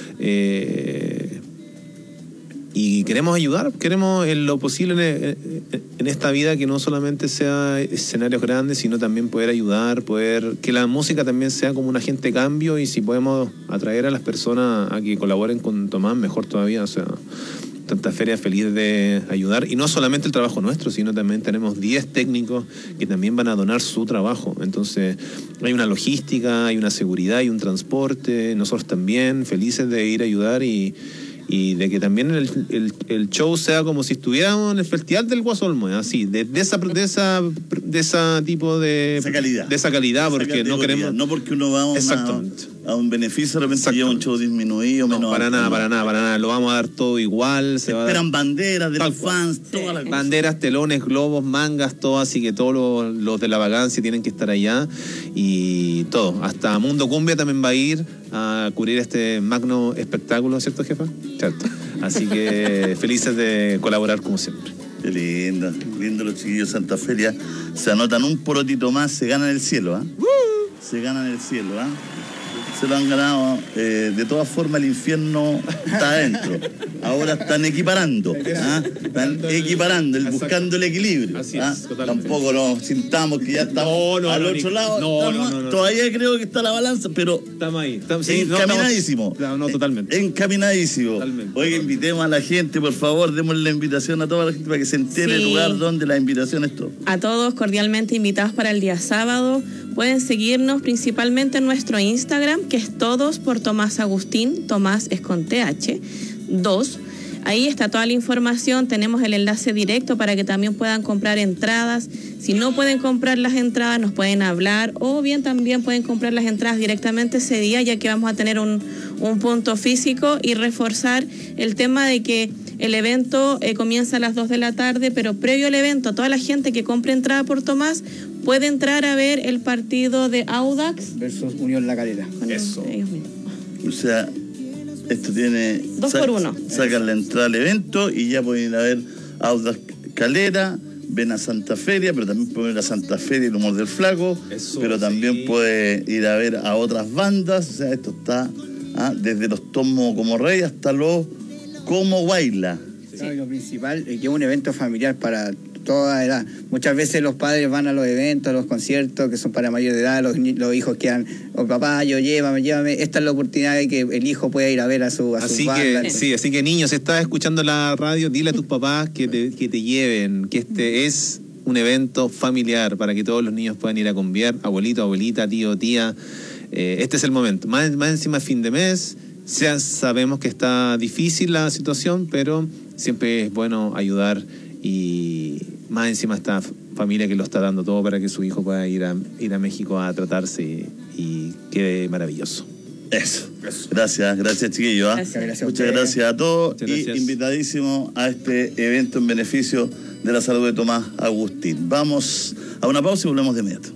Speaker 16: y queremos ayudar, queremos en lo posible en esta vida que no solamente sea escenarios grandes, sino también poder ayudar, que la música también sea como un agente de cambio, y si podemos atraer a las personas a que colaboren con Tomás, mejor todavía. O sea, Santa Feria feliz de ayudar, y no solamente el trabajo nuestro, sino también tenemos 10 técnicos que también van a donar su trabajo. Entonces hay una logística, hay una seguridad, hay un transporte, nosotros también felices de ir a ayudar y de que también el show sea como si estuviéramos en el Festival del Guasolmo, así, de esa tipo de... Esa calidad, porque no queremos...
Speaker 14: No porque uno va a un beneficio, de repente lleva un show disminuido,
Speaker 16: no, para nada, lo vamos a dar todo igual.
Speaker 14: Esperan banderas de los fans, todas las
Speaker 16: banderas, telones, globos, mangas, todo, así que todos los de la vacancia tienen que estar allá, y todo, hasta Mundo Cumbia también va a ir a cubrir este magno espectáculo, ¿cierto, jefa? Cierto. Así que felices de colaborar como siempre.
Speaker 14: Qué lindo los chiquillos de Santa Feria. Se anotan un porotito más, se ganan el cielo, Se ganan el cielo, Se lo han ganado. De todas formas, el infierno está adentro. Ahora están equiparando. Están equiparando, buscando el equilibrio.
Speaker 16: Así es,
Speaker 14: tampoco nos sintamos que ya estamos al otro lado. No. Todavía creo que está la balanza, pero
Speaker 16: estamos ahí.
Speaker 14: Encaminadísimo.
Speaker 16: Totalmente.
Speaker 14: Encaminadísimo. Oye, invitemos a la gente, por favor, démosle la invitación a toda la gente para que se entere el lugar donde la invitación es todo.
Speaker 17: A todos cordialmente invitados para el día sábado. Pueden seguirnos principalmente en nuestro Instagram, que es Todos por Tomás Agustín. Tomás es con TH. 2. Ahí está toda la información. Tenemos el enlace directo para que también puedan comprar entradas. Si no pueden comprar las entradas, nos pueden hablar, o bien también pueden comprar las entradas directamente ese día, ya que vamos a tener un punto físico, y reforzar el tema de que el evento comienza a las 2 de la tarde, pero previo al evento, toda la gente que compre entrada por Tomás puede entrar a ver el partido de Audax
Speaker 18: versus Unión La Calera.
Speaker 16: Eso.
Speaker 14: O sea, esto tiene
Speaker 17: 2 por 1.
Speaker 14: Sacan la entrada al evento y ya pueden ir a ver Audax Calera, ven a Santa Feria, pero también pueden ir a Santa Feria y el humor del flaco. Eso, pero también puede ir a ver a otras bandas. O sea, esto está desde los Tomo como Rey hasta los Como Guayla.
Speaker 18: Sí. Lo principal es que es un evento familiar para toda edad. Muchas veces los padres van a los eventos, a los conciertos que son para mayor de edad, los hijos quedan, papá, llévame. Esta es la oportunidad de que el hijo pueda ir a ver a su banda.
Speaker 16: Así que niños, si estás escuchando la radio, dile a tus papás que te lleven, que este es un evento familiar para que todos los niños puedan ir a conviar, abuelito, abuelita, tío, tía. Este es el momento. Más encima fin de mes. Sabemos que está difícil la situación, pero siempre es bueno ayudar, y más encima esta familia que lo está dando todo para que su hijo pueda ir a México a tratarse y quede maravilloso.
Speaker 14: Eso. Gracias chiquillos. Muchas gracias a todos. Y invitadísimo a este evento en beneficio de la salud de Tomás Agustín. Vamos a una pausa y volvemos de inmediato.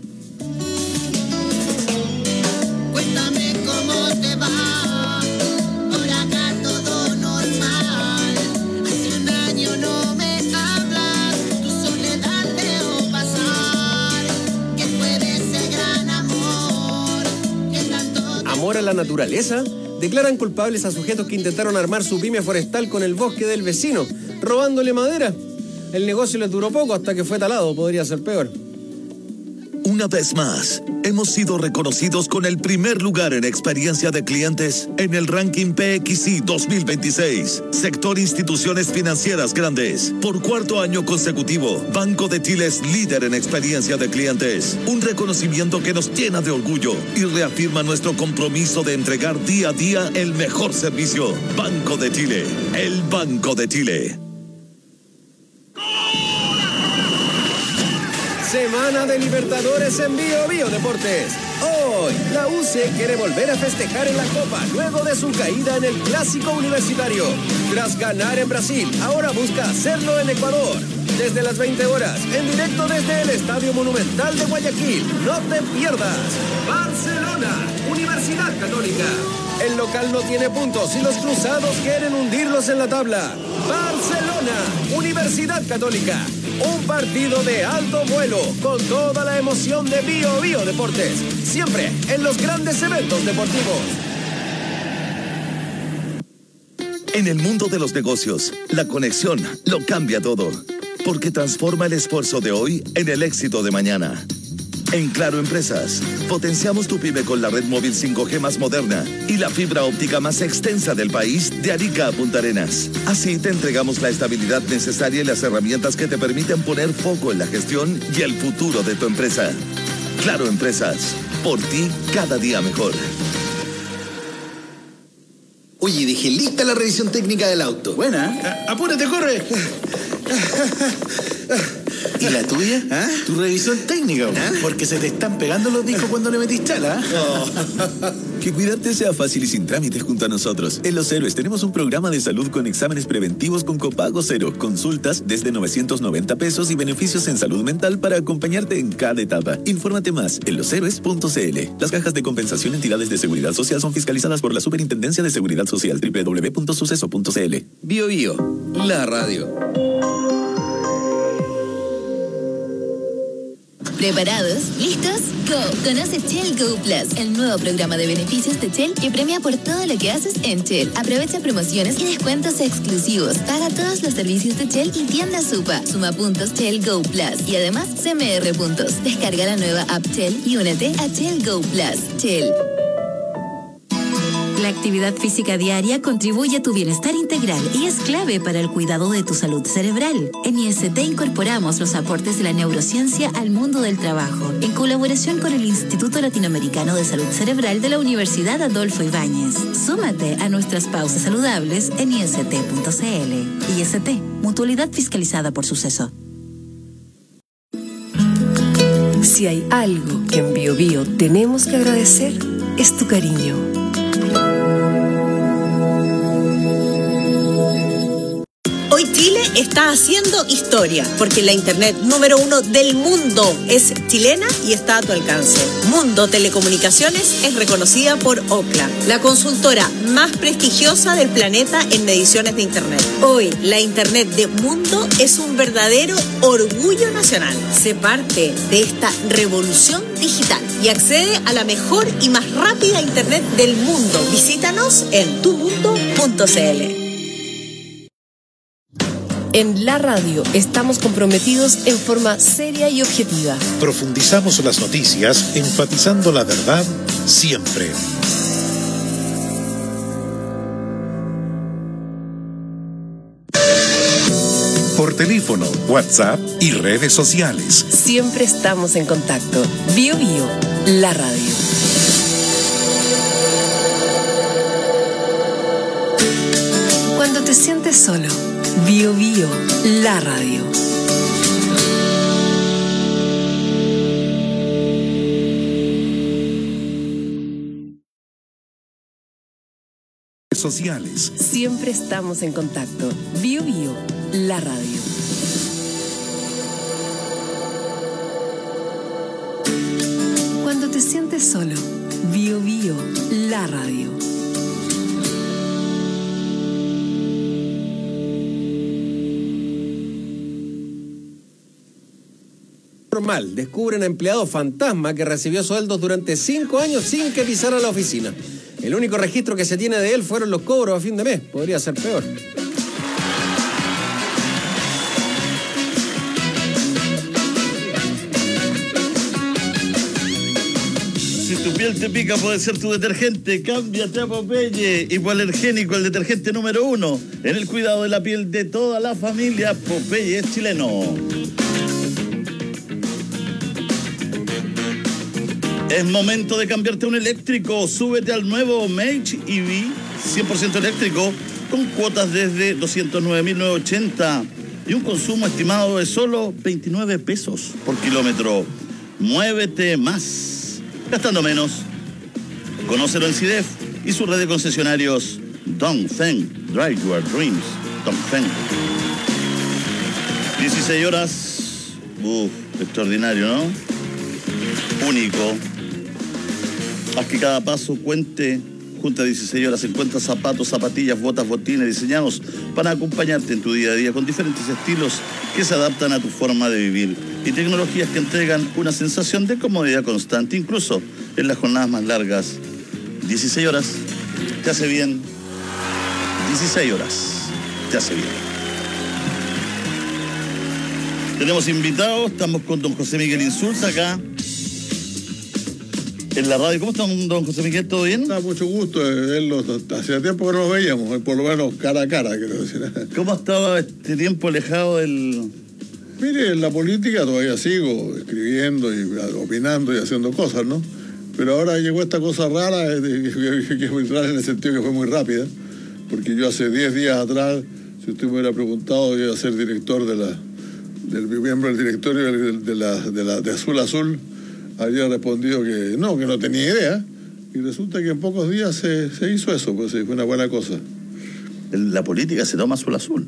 Speaker 19: A la naturaleza, declaran culpables a sujetos que intentaron armar su pyme forestal con el bosque del vecino, robándole madera. El negocio les duró poco hasta que fue talado, podría ser peor.
Speaker 20: Una vez más, hemos sido reconocidos con el primer lugar en experiencia de clientes en el ranking PXI 2026. Sector Instituciones Financieras Grandes. Por 4º año consecutivo, Banco de Chile es líder en experiencia de clientes. Un reconocimiento que nos llena de orgullo y reafirma nuestro compromiso de entregar día a día el mejor servicio. Banco de Chile, el Banco de Chile.
Speaker 19: Semana de Libertadores en Bio Deportes. Hoy, la UC quiere volver a festejar en la Copa luego de su caída en el Clásico Universitario. Tras ganar en Brasil, ahora busca hacerlo en Ecuador. Desde las 20 horas, en directo desde el Estadio Monumental de Guayaquil. No te pierdas. Barcelona, Universidad Católica. El local no tiene puntos y los cruzados quieren hundirlos en la tabla. Barcelona, Universidad Católica. Un partido de alto vuelo con toda la emoción de Bio Deportes. Siempre en los grandes eventos deportivos.
Speaker 20: En el mundo de los negocios, la conexión lo cambia todo. Porque transforma el esfuerzo de hoy en el éxito de mañana. En Claro Empresas, potenciamos tu pyme con la red móvil 5G más moderna y la fibra óptica más extensa del país de Arica a Punta Arenas. Así te entregamos la estabilidad necesaria y las herramientas que te permiten poner foco en la gestión y el futuro de tu empresa. Claro Empresas, por ti cada día mejor.
Speaker 21: Oye, dejé lista la revisión técnica del auto.
Speaker 22: Buena. Apúrate, corre.
Speaker 21: ¿Y la tuya?
Speaker 22: ¿Ah?
Speaker 21: Tu revisión técnica.
Speaker 22: ¿Ah? Porque se te están pegando los discos cuando le metís chala.
Speaker 23: Que cuidarte sea fácil y sin trámites junto a nosotros. En Los Héroes tenemos un programa de salud con exámenes preventivos con copago cero, consultas desde 990 pesos y beneficios en salud mental para acompañarte en cada etapa. Infórmate más en loshéroes.cl. Las cajas de compensación entidades de seguridad social son fiscalizadas por la Superintendencia de Seguridad Social, www.suceso.cl.
Speaker 21: Bio Bio, la radio.
Speaker 11: ¿Preparados? ¿Listos? ¡Go! Conoce Shell Go Plus, el nuevo programa de beneficios de Shell que premia por todo lo que haces en Shell. Aprovecha promociones y descuentos exclusivos. Paga todos los servicios de Shell y tienda Supa. Suma puntos Shell Go Plus y además CMR puntos. Descarga la nueva app Shell y únete a Shell Go Plus. Shell.
Speaker 24: La actividad física diaria contribuye a tu bienestar integral y es clave para el cuidado de tu salud cerebral. En IST incorporamos los aportes de la neurociencia al mundo del trabajo, en colaboración con el Instituto Latinoamericano de Salud Cerebral de la Universidad Adolfo Ibáñez. Súmate a nuestras pausas saludables en IST.cl. IST, mutualidad fiscalizada por Suceso.
Speaker 25: Si hay algo que en Bio Bio tenemos que agradecer, es tu cariño.
Speaker 13: Hoy Chile está haciendo historia, porque la internet número 1 del mundo es chilena y está a tu alcance. Mundo Telecomunicaciones es reconocida por Ookla, la consultora más prestigiosa del planeta en mediciones de internet. Hoy, la internet de Mundo es un verdadero orgullo nacional. Sé parte de esta revolución digital y accede a la mejor y más rápida internet del mundo. Visítanos en tumundo.cl.
Speaker 25: En la radio estamos comprometidos en forma seria y objetiva.
Speaker 3: Profundizamos las noticias, enfatizando la verdad siempre. Por teléfono, WhatsApp y redes sociales.
Speaker 25: Siempre estamos en contacto. Bio Bio, la radio. Cuando te sientes solo, Bio Bio, la radio.
Speaker 3: Sociales.
Speaker 25: Siempre estamos en contacto. Bio Bio, la radio. Cuando te sientes solo, Bio Bio, la radio.
Speaker 19: Normal, descubren a empleado fantasma que recibió sueldos durante 5 años sin que pisara la oficina. El único registro que se tiene de él fueron los cobros a fin de mes. Podría ser peor.
Speaker 14: Si tu piel te pica, puede ser tu detergente. Cámbiate a Popeye. Hipoalergénico, el detergente número 1 en el cuidado de la piel de toda la familia. Popeye es chileno. Es momento de cambiarte a un eléctrico. Súbete al nuevo Mage EV 100% eléctrico con cuotas desde 209.980 y un consumo estimado de solo 29 pesos por kilómetro. Muévete más, gastando menos. Conócelo en CIDEF y su red de concesionarios Dongfeng. Drive your dreams. Dongfeng. 16 horas. Extraordinario, ¿no? Único. Haz que cada paso cuente. Junta 16 horas, encuentra zapatos, zapatillas, botas, botines diseñados para acompañarte en tu día a día con diferentes estilos que se adaptan a tu forma de vivir y tecnologías que entregan una sensación de comodidad constante, incluso en las jornadas más largas. 16 horas te hace bien. 16 horas te hace bien. Tenemos invitados, estamos con don José Miguel Insulza acá en la radio. ¿Cómo está, don José Miguel? ¿Todo bien?
Speaker 6: Está mucho gusto de verlos. Hacía tiempo que no nos veíamos, por lo menos cara a cara, quiero decir.
Speaker 14: ¿Cómo ha estado este tiempo alejado del...?
Speaker 6: Mire, en la política todavía sigo escribiendo y opinando y haciendo cosas, ¿no? Pero ahora llegó esta cosa rara, que es muy rara en el sentido que fue muy rápida, porque yo hace 10 días atrás, si usted me hubiera preguntado, yo iba a ser director del miembro del directorio de Azul Azul, habría respondido que no tenía idea, y resulta que en pocos días se hizo eso, pues fue una buena cosa.
Speaker 14: La política se toma Azul Azul.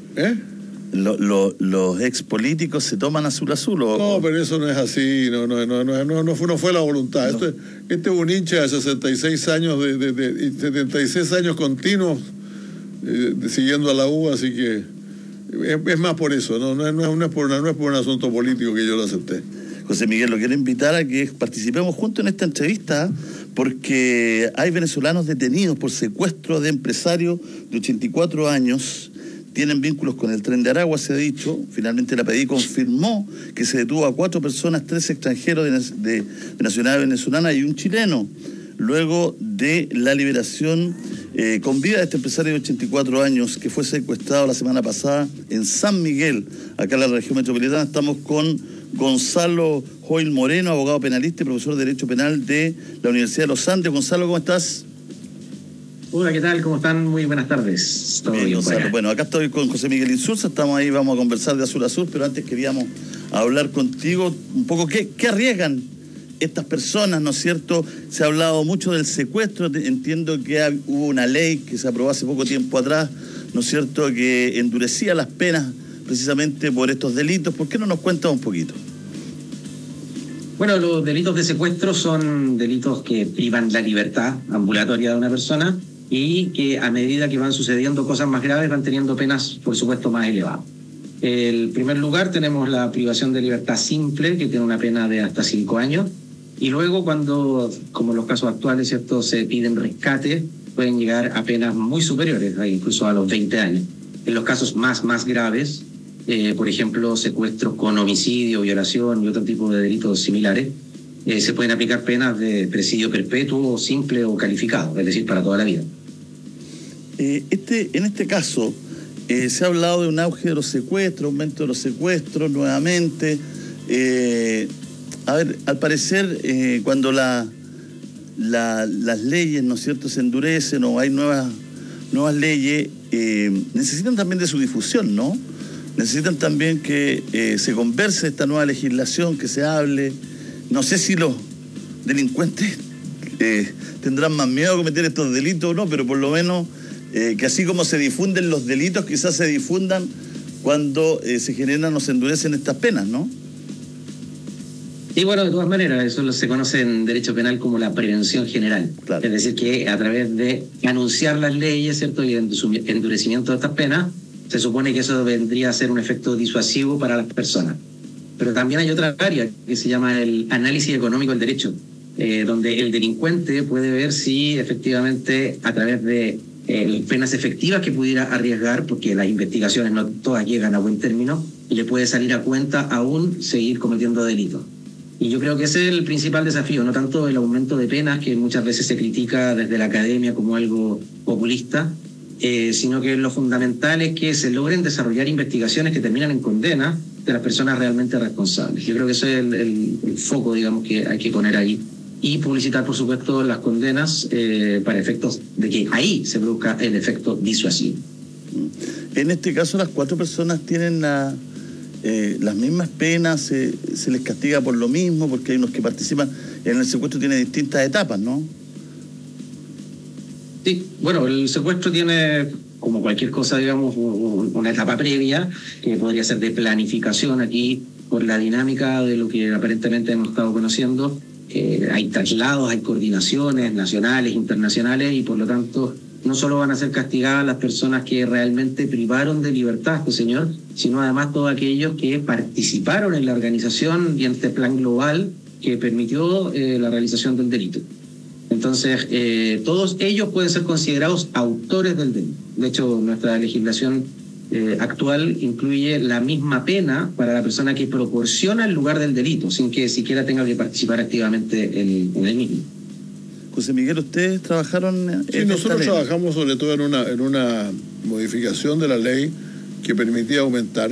Speaker 14: Los ex políticos se toman Azul Azul.
Speaker 6: No, pero eso no es así, no fue la voluntad. No. Este es un hincha de 66 años, de 76 años continuos siguiendo a la U, así que es más por eso, no es por un asunto político que yo lo acepté.
Speaker 14: José Miguel, lo quiero invitar a que participemos juntos en esta entrevista, porque hay venezolanos detenidos por secuestro de empresarios de 84 años. Tienen vínculos con el Tren de Aragua, se ha dicho. Finalmente la PDI confirmó que se detuvo a 4 personas, 3 extranjeros de nacionalidad venezolana y un chileno, luego de la liberación con vida de este empresario de 84 años que fue secuestrado la semana pasada en San Miguel, acá en la región metropolitana. Estamos con Gonzalo Joil Moreno, abogado penalista y profesor de Derecho Penal de la Universidad de los Andes. Gonzalo, ¿cómo estás?
Speaker 7: Hola, ¿qué tal? ¿Cómo están? Muy buenas tardes.
Speaker 14: ¿Todo bien, Gonzalo? Bueno, acá estoy con José Miguel Insulza, estamos ahí, vamos a conversar de Azul Azul, pero antes queríamos hablar contigo un poco, ¿qué arriesgan estas personas, ¿no es cierto? Se ha hablado mucho del secuestro, entiendo que hubo una ley que se aprobó hace poco tiempo atrás, ¿no es cierto?, que endurecía las penas precisamente por estos delitos. ¿Por qué no nos cuentas un poquito?
Speaker 7: Bueno, los delitos de secuestro son delitos que privan la libertad ambulatoria de una persona y que a medida que van sucediendo cosas más graves van teniendo penas, por supuesto, más elevadas. En primer lugar tenemos la privación de libertad simple, que tiene una pena de hasta 5 años, y luego cuando, como en los casos actuales, ¿cierto?, se piden rescate, pueden llegar a penas muy superiores, incluso a los 20 años. En los casos más graves, por ejemplo, secuestros con homicidio, violación y otro tipo de delitos similares, se pueden aplicar penas de presidio perpetuo, simple o calificado, es decir, para toda la vida.
Speaker 14: En este caso, se ha hablado de un auge de los secuestros, aumento de los secuestros nuevamente. A ver, al parecer, cuando las leyes, ¿no es cierto?, se endurecen o hay nuevas leyes, necesitan también de su difusión, ¿no? Necesitan también que se converse esta nueva legislación, que se hable. No sé si los delincuentes tendrán más miedo a cometer estos delitos o no, pero por lo menos que así como se difunden los delitos, quizás se difundan cuando se generan o se endurecen estas penas, ¿no?
Speaker 7: Y bueno, de todas maneras, eso se conoce en derecho penal como la prevención general. Claro. Es decir, que a través de anunciar las leyes, ¿cierto?, y el endurecimiento de estas penas, se supone que eso vendría a ser un efecto disuasivo para las personas. Pero también hay otra área que se llama el análisis económico del derecho, donde el delincuente puede ver si efectivamente a través de penas efectivas que pudiera arriesgar, porque las investigaciones no todas llegan a buen término, y le puede salir a cuenta aún seguir cometiendo delitos. Y yo creo que ese es el principal desafío, no tanto el aumento de penas, que muchas veces se critica desde la academia como algo populista, sino que lo fundamental es que se logren desarrollar investigaciones que terminan en condena de las personas realmente responsables. Yo creo que ese es el foco, digamos, que hay que poner ahí. Y publicitar, por supuesto, las condenas para efectos de que ahí se produzca el efecto disuasivo.
Speaker 14: En este caso, las 4 personas tienen las mismas penas, se les castiga por lo mismo, porque hay unos que participan en el secuestro, tiene distintas etapas, ¿no?
Speaker 7: Sí, bueno, el secuestro tiene, como cualquier cosa, digamos, una etapa previa, que podría ser de planificación. Aquí, por la dinámica de lo que aparentemente hemos estado conociendo, hay traslados, hay coordinaciones nacionales, internacionales, y por lo tanto no solo van a ser castigadas las personas que realmente privaron de libertad a este señor, sino además todos aquellos que participaron en la organización y en este plan global que permitió la realización del delito. Entonces, todos ellos pueden ser considerados autores del delito. De hecho, nuestra legislación actual incluye la misma pena para la persona que proporciona el lugar del delito, sin que siquiera tenga que participar activamente en el mismo.
Speaker 14: José Miguel, ¿ustedes trabajaron en
Speaker 6: Sí, nosotros trabajamos sobre todo en una modificación de la ley que permitía aumentar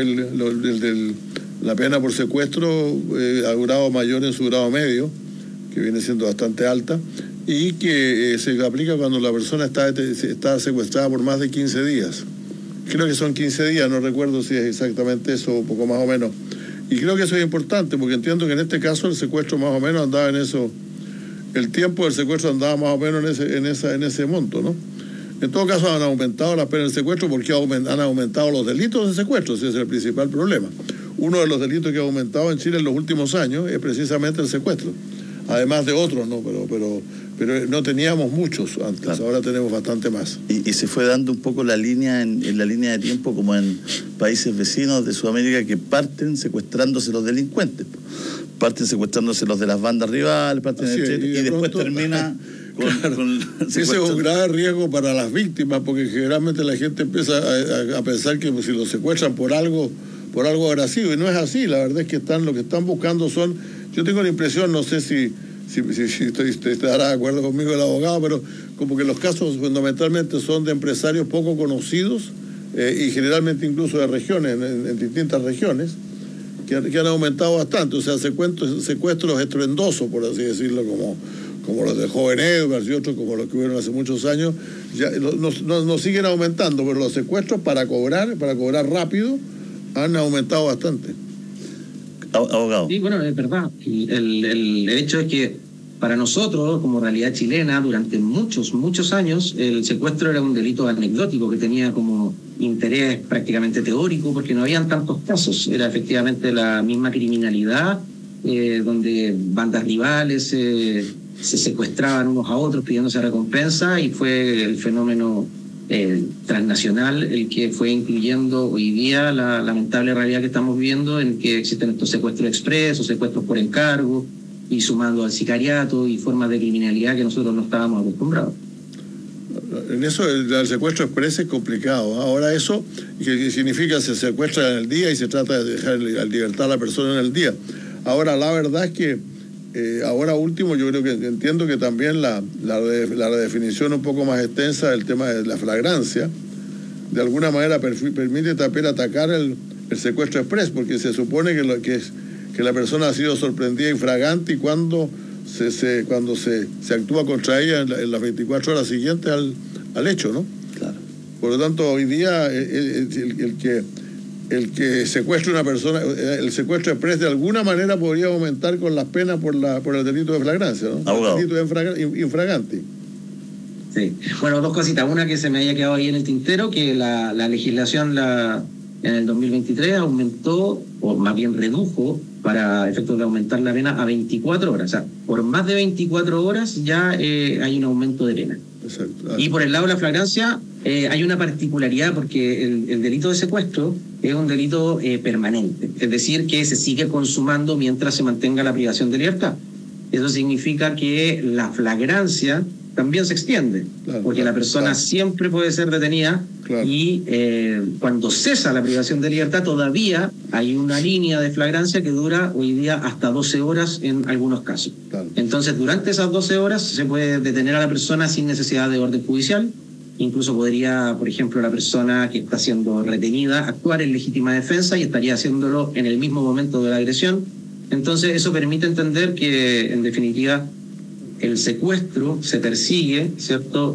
Speaker 6: la pena por secuestro a grado mayor en su grado medio, que viene siendo bastante alta, y que se aplica cuando la persona está secuestrada por más de 15 días. Creo que son 15 días, no recuerdo si es exactamente eso, un poco más o menos. Y creo que eso es importante, porque entiendo que en este caso el secuestro más o menos andaba en eso, el tiempo del secuestro andaba más o menos en ese monto, ¿no? En todo caso han aumentado las penas de secuestro porque han aumentado los delitos de secuestro, ese es el principal problema. Uno de los delitos que ha aumentado en Chile en los últimos años es precisamente el secuestro, además de otros, ¿no? Pero no teníamos muchos antes, claro. Ahora tenemos bastante más.
Speaker 14: Y se fue dando un poco la línea en la línea de tiempo como en países vecinos de Sudamérica que parten secuestrándose los delincuentes. Parten secuestrándose los de las bandas rivales, y después termina con
Speaker 6: ese es un grave riesgo para las víctimas, porque generalmente la gente empieza a pensar que si lo secuestran por algo agresivo, y no es así. La verdad es que lo que están buscando son, yo tengo la impresión, no sé si estará de acuerdo conmigo el abogado, pero como que los casos fundamentalmente son de empresarios poco conocidos y generalmente incluso de regiones, en distintas regiones, que han aumentado bastante. O sea, secuestros estruendosos, por así decirlo, como los de Joven Edwards y otros como los que hubieron hace muchos años, ya no siguen aumentando, pero los secuestros para cobrar rápido han aumentado bastante.
Speaker 14: Abogado.
Speaker 7: Sí, bueno, es verdad. El hecho es que para nosotros, como realidad chilena, durante muchos años, el secuestro era un delito anecdótico que tenía como interés prácticamente teórico, porque no habían tantos casos. Era efectivamente la misma criminalidad, donde bandas rivales se secuestraban unos a otros pidiéndose recompensa, y fue el fenómeno transnacional el que fue incluyendo hoy día la lamentable realidad que estamos viviendo, en que existen estos secuestros expresos, secuestros por encargo, y sumando al sicariato y formas de criminalidad que nosotros no estábamos acostumbrados.
Speaker 6: En eso el secuestro expreso es complicado. Ahora eso, que significa se secuestra en el día y se trata de dejar en libertad a la persona en el día. Ahora la verdad es que ahora último, yo creo que entiendo que también la redefinición un poco más extensa del tema de la flagrancia, de alguna manera permite también atacar el secuestro express, porque se supone que la persona ha sido sorprendida infragante y cuando se actúa contra ella en las 24 horas siguientes al hecho, ¿no?
Speaker 14: Claro.
Speaker 6: Por lo tanto, hoy día el que secuestre una persona, el secuestro express de alguna manera podría aumentar con las penas por el delito de flagrancia, ¿no?
Speaker 14: Abogado.
Speaker 6: El delito de infragante.
Speaker 7: Sí. Bueno, dos cositas. Una que se me haya quedado ahí en el tintero, que la legislación en el 2023 aumentó, o más bien redujo, para efectos de aumentar la pena a 24 horas. O sea, por más de 24 horas ya hay un aumento de pena.
Speaker 6: Exacto.
Speaker 7: Y por el lado de la flagrancia hay una particularidad, porque el delito de secuestro es un delito permanente, es decir, que se sigue consumando mientras se mantenga la privación de libertad. Eso significa que la flagrancia también se extiende, porque la persona siempre puede ser detenida, y cuando cesa la privación de libertad todavía hay una línea de flagrancia que dura hoy día hasta 12 horas en algunos casos. Entonces, durante esas 12 horas se puede detener a la persona sin necesidad de orden judicial. Incluso podría, por ejemplo, la persona que está siendo retenida actuar en legítima defensa y estaría haciéndolo en el mismo momento de la agresión. Entonces, eso permite entender que, en definitiva, el secuestro se persigue, ¿cierto?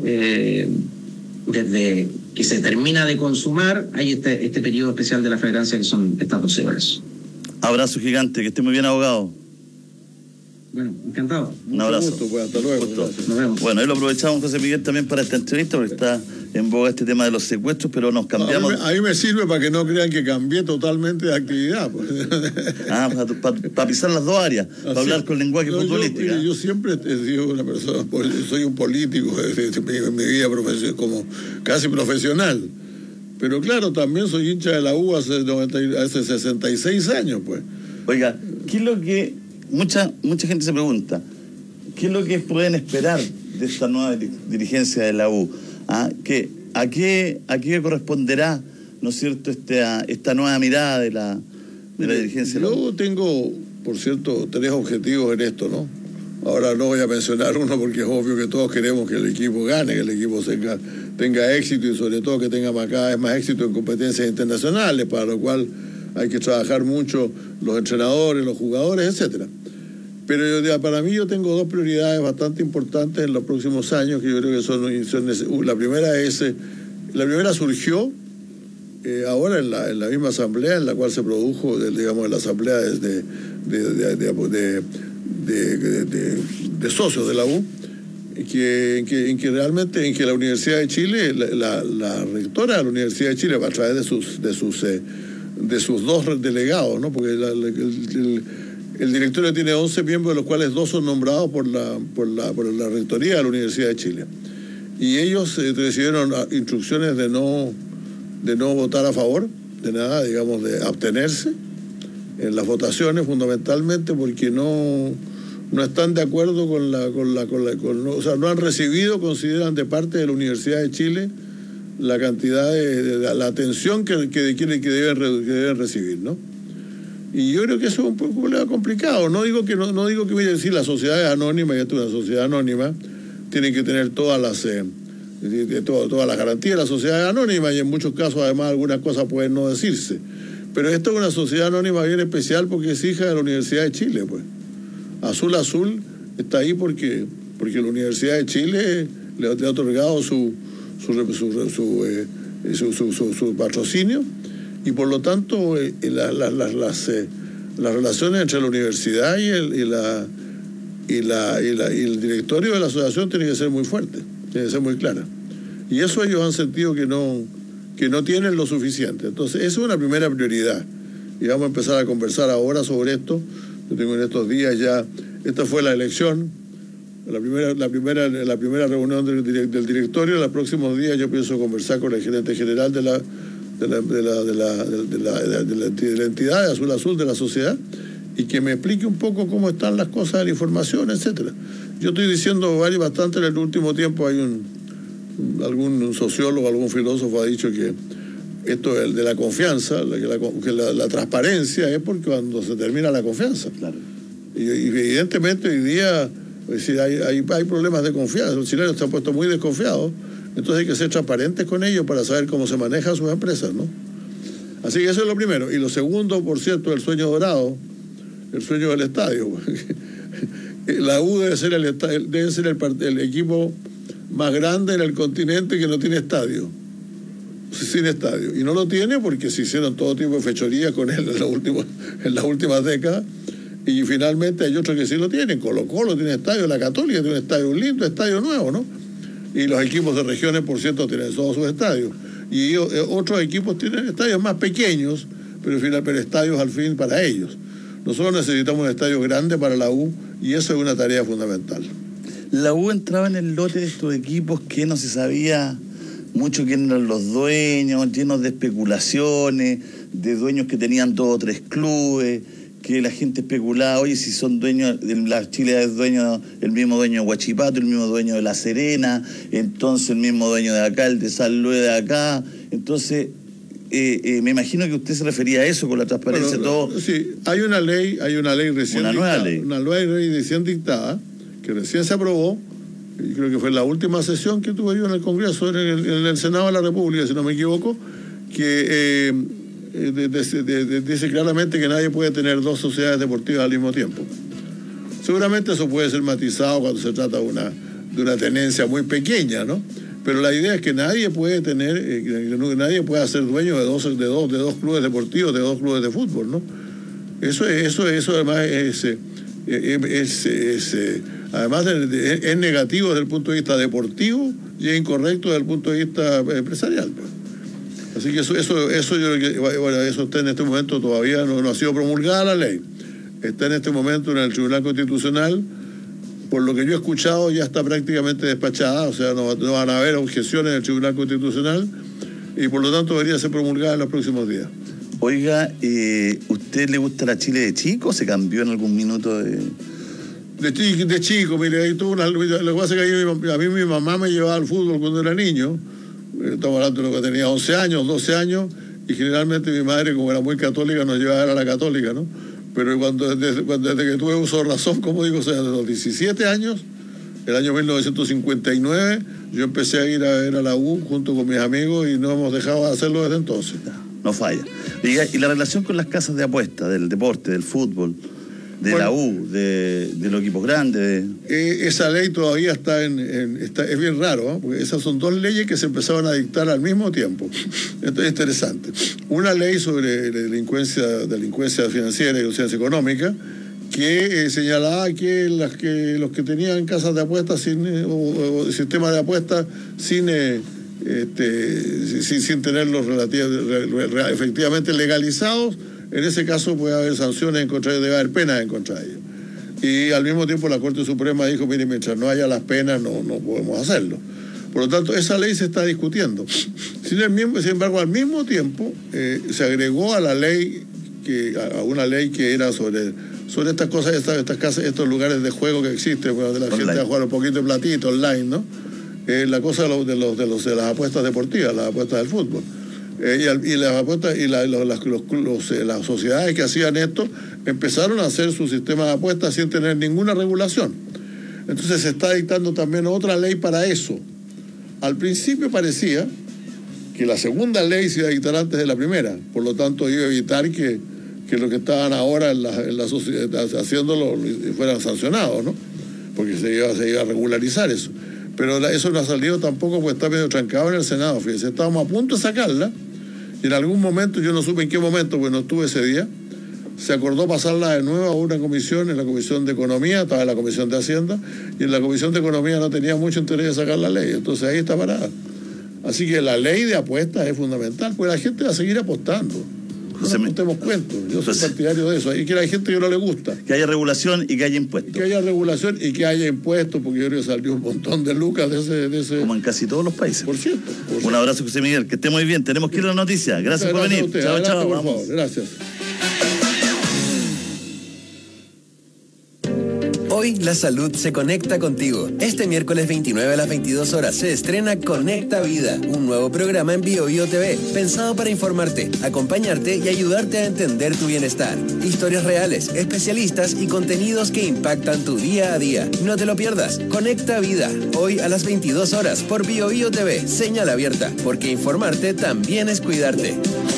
Speaker 7: Desde que se termina de consumar, hay este periodo especial de la flagrancia que son estas 12 horas.
Speaker 14: Abrazo gigante, que esté muy bien, abogado.
Speaker 7: Bueno, encantado.
Speaker 14: Un abrazo.
Speaker 6: Gusto, pues, hasta luego.
Speaker 7: Nos vemos.
Speaker 14: Bueno, ahí lo aprovechamos, José Miguel, también para esta entrevista, porque está en boga este tema de los secuestros, pero nos cambiamos.
Speaker 6: A mí me sirve para que no crean que cambié totalmente de actividad. Pues.
Speaker 14: Para pisar las dos áreas, para hablar con lenguaje futbolístico.
Speaker 6: Yo siempre he sido una persona, soy un político en mi vida como casi profesional. Pero claro, también soy hincha de la U hace 66 años, pues.
Speaker 14: Oiga, ¿qué es lo que mucha gente se pregunta? ¿Qué es lo que pueden esperar de esta nueva dirigencia de la U? ¿A qué corresponderá ¿no es cierto?, esta nueva mirada de la dirigencia.
Speaker 6: Yo tengo, por cierto, 3 objetivos en esto, ¿no? Ahora no voy a mencionar uno porque es obvio que todos queremos que el equipo gane, que el equipo tenga éxito y sobre todo que tenga cada vez más éxito en competencias internacionales, para lo cual hay que trabajar mucho los entrenadores, los jugadores, etcétera. Pero para mí yo tengo 2 prioridades bastante importantes en los próximos años, que yo creo que son la primera surgió ahora en la misma asamblea en la cual se produjo, digamos, en la asamblea de socios de la U, en que realmente la Universidad de Chile, la rectora de la Universidad de Chile, a través de sus 2 delegados, ¿no? Porque el directorio tiene 11 miembros, de los cuales 2 son nombrados por la rectoría de la Universidad de Chile. Y ellos recibieron instrucciones de no votar a favor de nada, digamos, de abstenerse en las votaciones, fundamentalmente porque no están de acuerdo o sea, no han recibido, consideran de parte de la Universidad de Chile la cantidad la atención que deben recibir, ¿no? Y yo creo que eso es un problema complicado. No digo que voy a decir las sociedades anónimas, y esto es una sociedad anónima, tienen que tener todas las garantías de la sociedad anónima, y en muchos casos además algunas cosas pueden no decirse. Pero esto es una sociedad anónima bien especial porque es hija de la Universidad de Chile, pues. Azul está ahí porque la Universidad de Chile le ha otorgado su patrocinio, y por lo tanto las relaciones entre la universidad y el directorio de la asociación tienen que ser muy fuertes, tienen que ser muy claras. Y eso ellos han sentido que no tienen lo suficiente. Entonces, esa es una primera prioridad. Y vamos a empezar a conversar ahora sobre esto. Yo tengo en estos días ya, esta fue la elección, la primera reunión del directorio. En los próximos días yo pienso conversar con el gerente general de la entidad de Azul de la sociedad, y que me explique un poco cómo están las cosas de la información, etcétera. Yo estoy diciendo bastante en el último tiempo. Hay algún sociólogo, algún filósofo ha dicho que esto de la confianza, que la transparencia es porque cuando se termina la confianza. Claro. Y evidentemente hoy día, es decir, hay problemas de confianza. Los chilenos se han puesto muy desconfiados. Entonces hay que ser transparentes con ellos para saber cómo se manejan sus empresas, ¿no? Así que eso es lo primero. Y lo segundo, por cierto, el sueño dorado, el sueño del estadio. La U debe ser el equipo más grande en el continente que no tiene estadio. Sin estadio. Y no lo tiene porque se hicieron todo tipo de fechorías con él en las últimas décadas. Y finalmente hay otros que sí lo tienen. Colo-Colo tiene estadio, la Católica tiene un estadio lindo, estadio nuevo, ¿no? Y los equipos de regiones, por cierto, tienen todos sus estadios. Y otros equipos tienen estadios más pequeños, pero estadios al fin para ellos. Nosotros necesitamos un estadio grande para la U, y eso es una tarea fundamental.
Speaker 14: La U entraba en el lote de estos equipos que no se sabía mucho quién eran los dueños, llenos de especulaciones, de dueños que tenían 2 o 3 clubes, que la gente especulaba, oye, si son dueños, la Chile es el mismo dueño de Huachipato, el mismo dueño de La Serena, entonces el mismo dueño de acá, el de San Luis de acá. Entonces, me imagino que usted se refería a eso con la transparencia, todo.
Speaker 6: Sí, hay una ley recién
Speaker 14: una nueva ley.
Speaker 6: Una nueva ley recién dictada, que recién se aprobó, y creo que fue la última sesión que tuve yo en el Congreso, en el Senado de la República, si no me equivoco, que dice claramente que nadie puede tener 2 sociedades deportivas al mismo tiempo. Seguramente eso puede ser matizado cuando se trata de una tenencia muy pequeña, ¿no? Pero la idea es que nadie puede nadie puede ser dueño de dos clubes deportivos, de 2 clubes de fútbol, ¿no? Eso además además es negativo desde el punto de vista deportivo y es incorrecto desde el punto de vista empresarial. Así que eso yo creo que, bueno, eso está en este momento, todavía no ha sido promulgada la ley. Está en este momento en el Tribunal Constitucional. Por lo que yo he escuchado, ya está prácticamente despachada, o sea, no van a haber objeciones en el Tribunal Constitucional, y por lo tanto debería ser promulgada en los próximos días.
Speaker 14: Oiga, ¿usted le gusta la Chile de chico o se cambió en algún minuto de
Speaker 6: chico? Mire, ahí tuvo lo que pasa es que a mí mi mamá me llevaba al fútbol cuando era niño. Estamos hablando de lo que tenía 11 años, 12 años, y generalmente mi madre, como era muy católica, nos llevaba a la católica, ¿no? Pero desde que tuve uso de razón, como digo, o sea, desde los 17 años, el año 1959, yo empecé a ir a ver a la U junto con mis amigos y no hemos dejado de hacerlo desde entonces.
Speaker 14: No falla. Y la relación con las casas de apuestas, del deporte, del fútbol, de la U, de los equipos grandes.
Speaker 6: Esa ley todavía está es bien raro, ¿eh? Porque esas son dos leyes que se empezaron a dictar al mismo tiempo. Esto es interesante. Una ley sobre delincuencia financiera y delincuencia económica que señalaba que los que tenían casas de apuestas o sistemas de apuestas sin tenerlos efectivamente legalizados, en ese caso puede haber sanciones en contra de ellos, debe haber penas en contra de ellos. Y al mismo tiempo la Corte Suprema dijo, mire, mientras no haya las penas no podemos hacerlo. Por lo tanto, esa ley se está discutiendo. Sin embargo, al mismo tiempo se agregó a la ley, a una ley que era sobre estas cosas, estas casas, estos lugares de juego que existen, donde la gente va a jugar un poquito de platito online, ¿no? La cosa de las apuestas deportivas, las apuestas del fútbol. Y las apuestas y las sociedades que hacían esto empezaron a hacer su sistema de apuestas sin tener ninguna regulación. Entonces se está dictando también otra ley para eso. Al principio parecía que la segunda ley se iba a dictar antes de la primera, por lo tanto iba a evitar que los que estaban ahora en la sociedad haciéndolo fueran sancionados, ¿no? Porque se iba a regularizar eso. Pero eso no ha salido tampoco porque está medio trancado en el Senado, fíjense. Estábamos a punto de sacarla y en algún momento, yo no supe en qué momento, porque no estuve ese día, se acordó pasarla de nuevo a una comisión, en la Comisión de Economía, estaba en la Comisión de Hacienda, y en la Comisión de Economía no tenía mucho interés de sacar la ley, entonces ahí está parada. Así que la ley de apuestas es fundamental, porque la gente va a seguir apostando. No nos contemos cuentos, yo soy partidario de eso, y que hay gente que no le gusta.
Speaker 14: Que haya regulación y que haya impuestos.
Speaker 6: Que haya regulación y que haya impuestos, porque yo creo que salió un montón de lucas de ese...
Speaker 14: Como en casi todos los países.
Speaker 6: Por cierto.
Speaker 14: Un abrazo, José Miguel, que esté muy bien, tenemos que ir a la noticia. Gracias por venir.
Speaker 6: Chao, chao. Por favor. Gracias.
Speaker 19: Hoy la salud se conecta contigo. Este miércoles 29 a las 22 horas se estrena Conecta Vida, un nuevo programa en Bio TV, pensado para informarte, acompañarte y ayudarte a entender tu bienestar. Historias reales, especialistas y contenidos que impactan tu día a día. No te lo pierdas. Conecta Vida, hoy a las 22 horas por Bio TV, señal abierta, porque informarte también es cuidarte.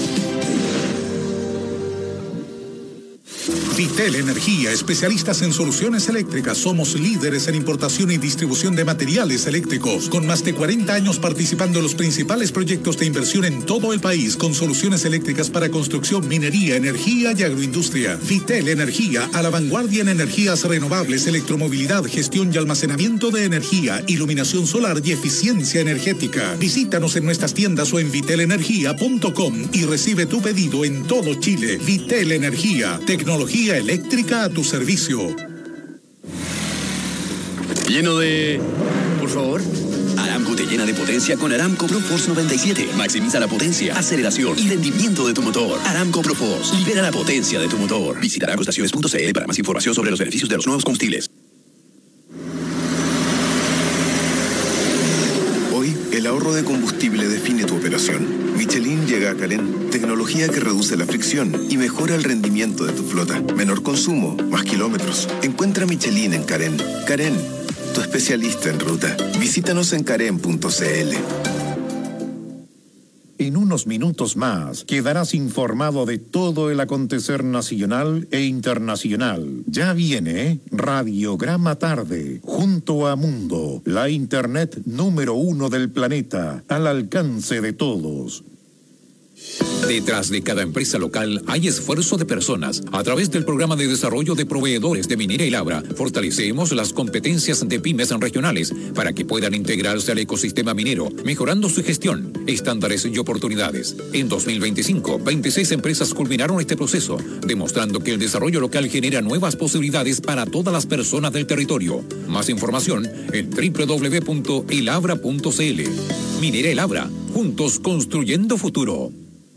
Speaker 3: Vitel Energía, especialistas en soluciones eléctricas. Somos líderes en importación y distribución de materiales eléctricos. Con más de 40 años participando en los principales proyectos de inversión en todo el país, con soluciones eléctricas para construcción, minería, energía y agroindustria. Vitel Energía, a la vanguardia en energías renovables, electromovilidad, gestión y almacenamiento de energía, iluminación solar y eficiencia energética. Visítanos en nuestras tiendas o en vitelenergia.com y recibe tu pedido en todo Chile. Vitel Energía, tecnología eléctrica a tu servicio.
Speaker 1: Lleno de... Por favor. Aramco te llena de potencia con Aramco ProForce 97. Maximiza la potencia, aceleración y rendimiento de tu motor. Aramco ProForce. Libera la potencia de tu motor. Visita aramcoestaciones.cl para más información sobre los beneficios de los nuevos combustibles.
Speaker 5: Hoy, el ahorro de combustible define tu operación. Michelin llega a Carén, tecnología que reduce la fricción y mejora el rendimiento de tu flota. Menor consumo, más kilómetros. Encuentra Michelin en Carén. Carén, tu especialista en ruta. Visítanos en carén.cl.
Speaker 3: En unos minutos más quedarás informado de todo el acontecer nacional e internacional. Ya viene Radiograma Tarde, junto a Mundo, la internet número 1 del planeta, al alcance de todos.
Speaker 8: Detrás de cada empresa local hay esfuerzo de personas. A través del programa de desarrollo de proveedores de Minera y Labra, fortalecemos las competencias de pymes regionales para que puedan integrarse al ecosistema minero, mejorando su gestión, estándares y oportunidades. En 2025, 26 empresas culminaron este proceso, demostrando que el desarrollo local genera nuevas posibilidades para todas las personas del territorio. Más información en www.elabra.cl. Minera y Labra, juntos construyendo futuro.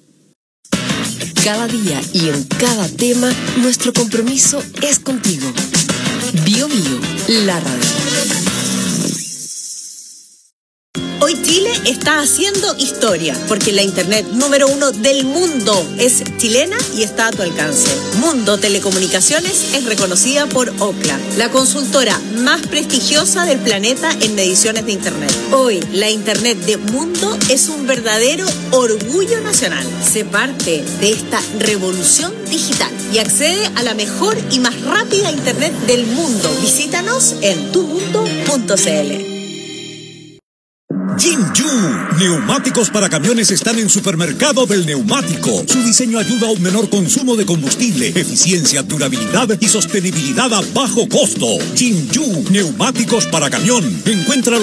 Speaker 25: Cada día y en cada tema, nuestro compromiso es contigo. Bio, la radio.
Speaker 13: Hoy Chile está haciendo historia, porque la internet número 1 del mundo es chilena y está a tu alcance. Mundo Telecomunicaciones es reconocida por Ookla, la consultora más prestigiosa del planeta en mediciones de internet. Hoy, la internet de Mundo es un verdadero orgullo nacional. Sé parte de esta revolución digital y accede a la mejor y más rápida internet del mundo. Visítanos en tumundo.cl.
Speaker 2: Jinju, neumáticos para camiones están en Supermercado del Neumático. Su diseño ayuda a un menor consumo de combustible, eficiencia, durabilidad y sostenibilidad a bajo costo. Jinju, neumáticos para camión. Encuentra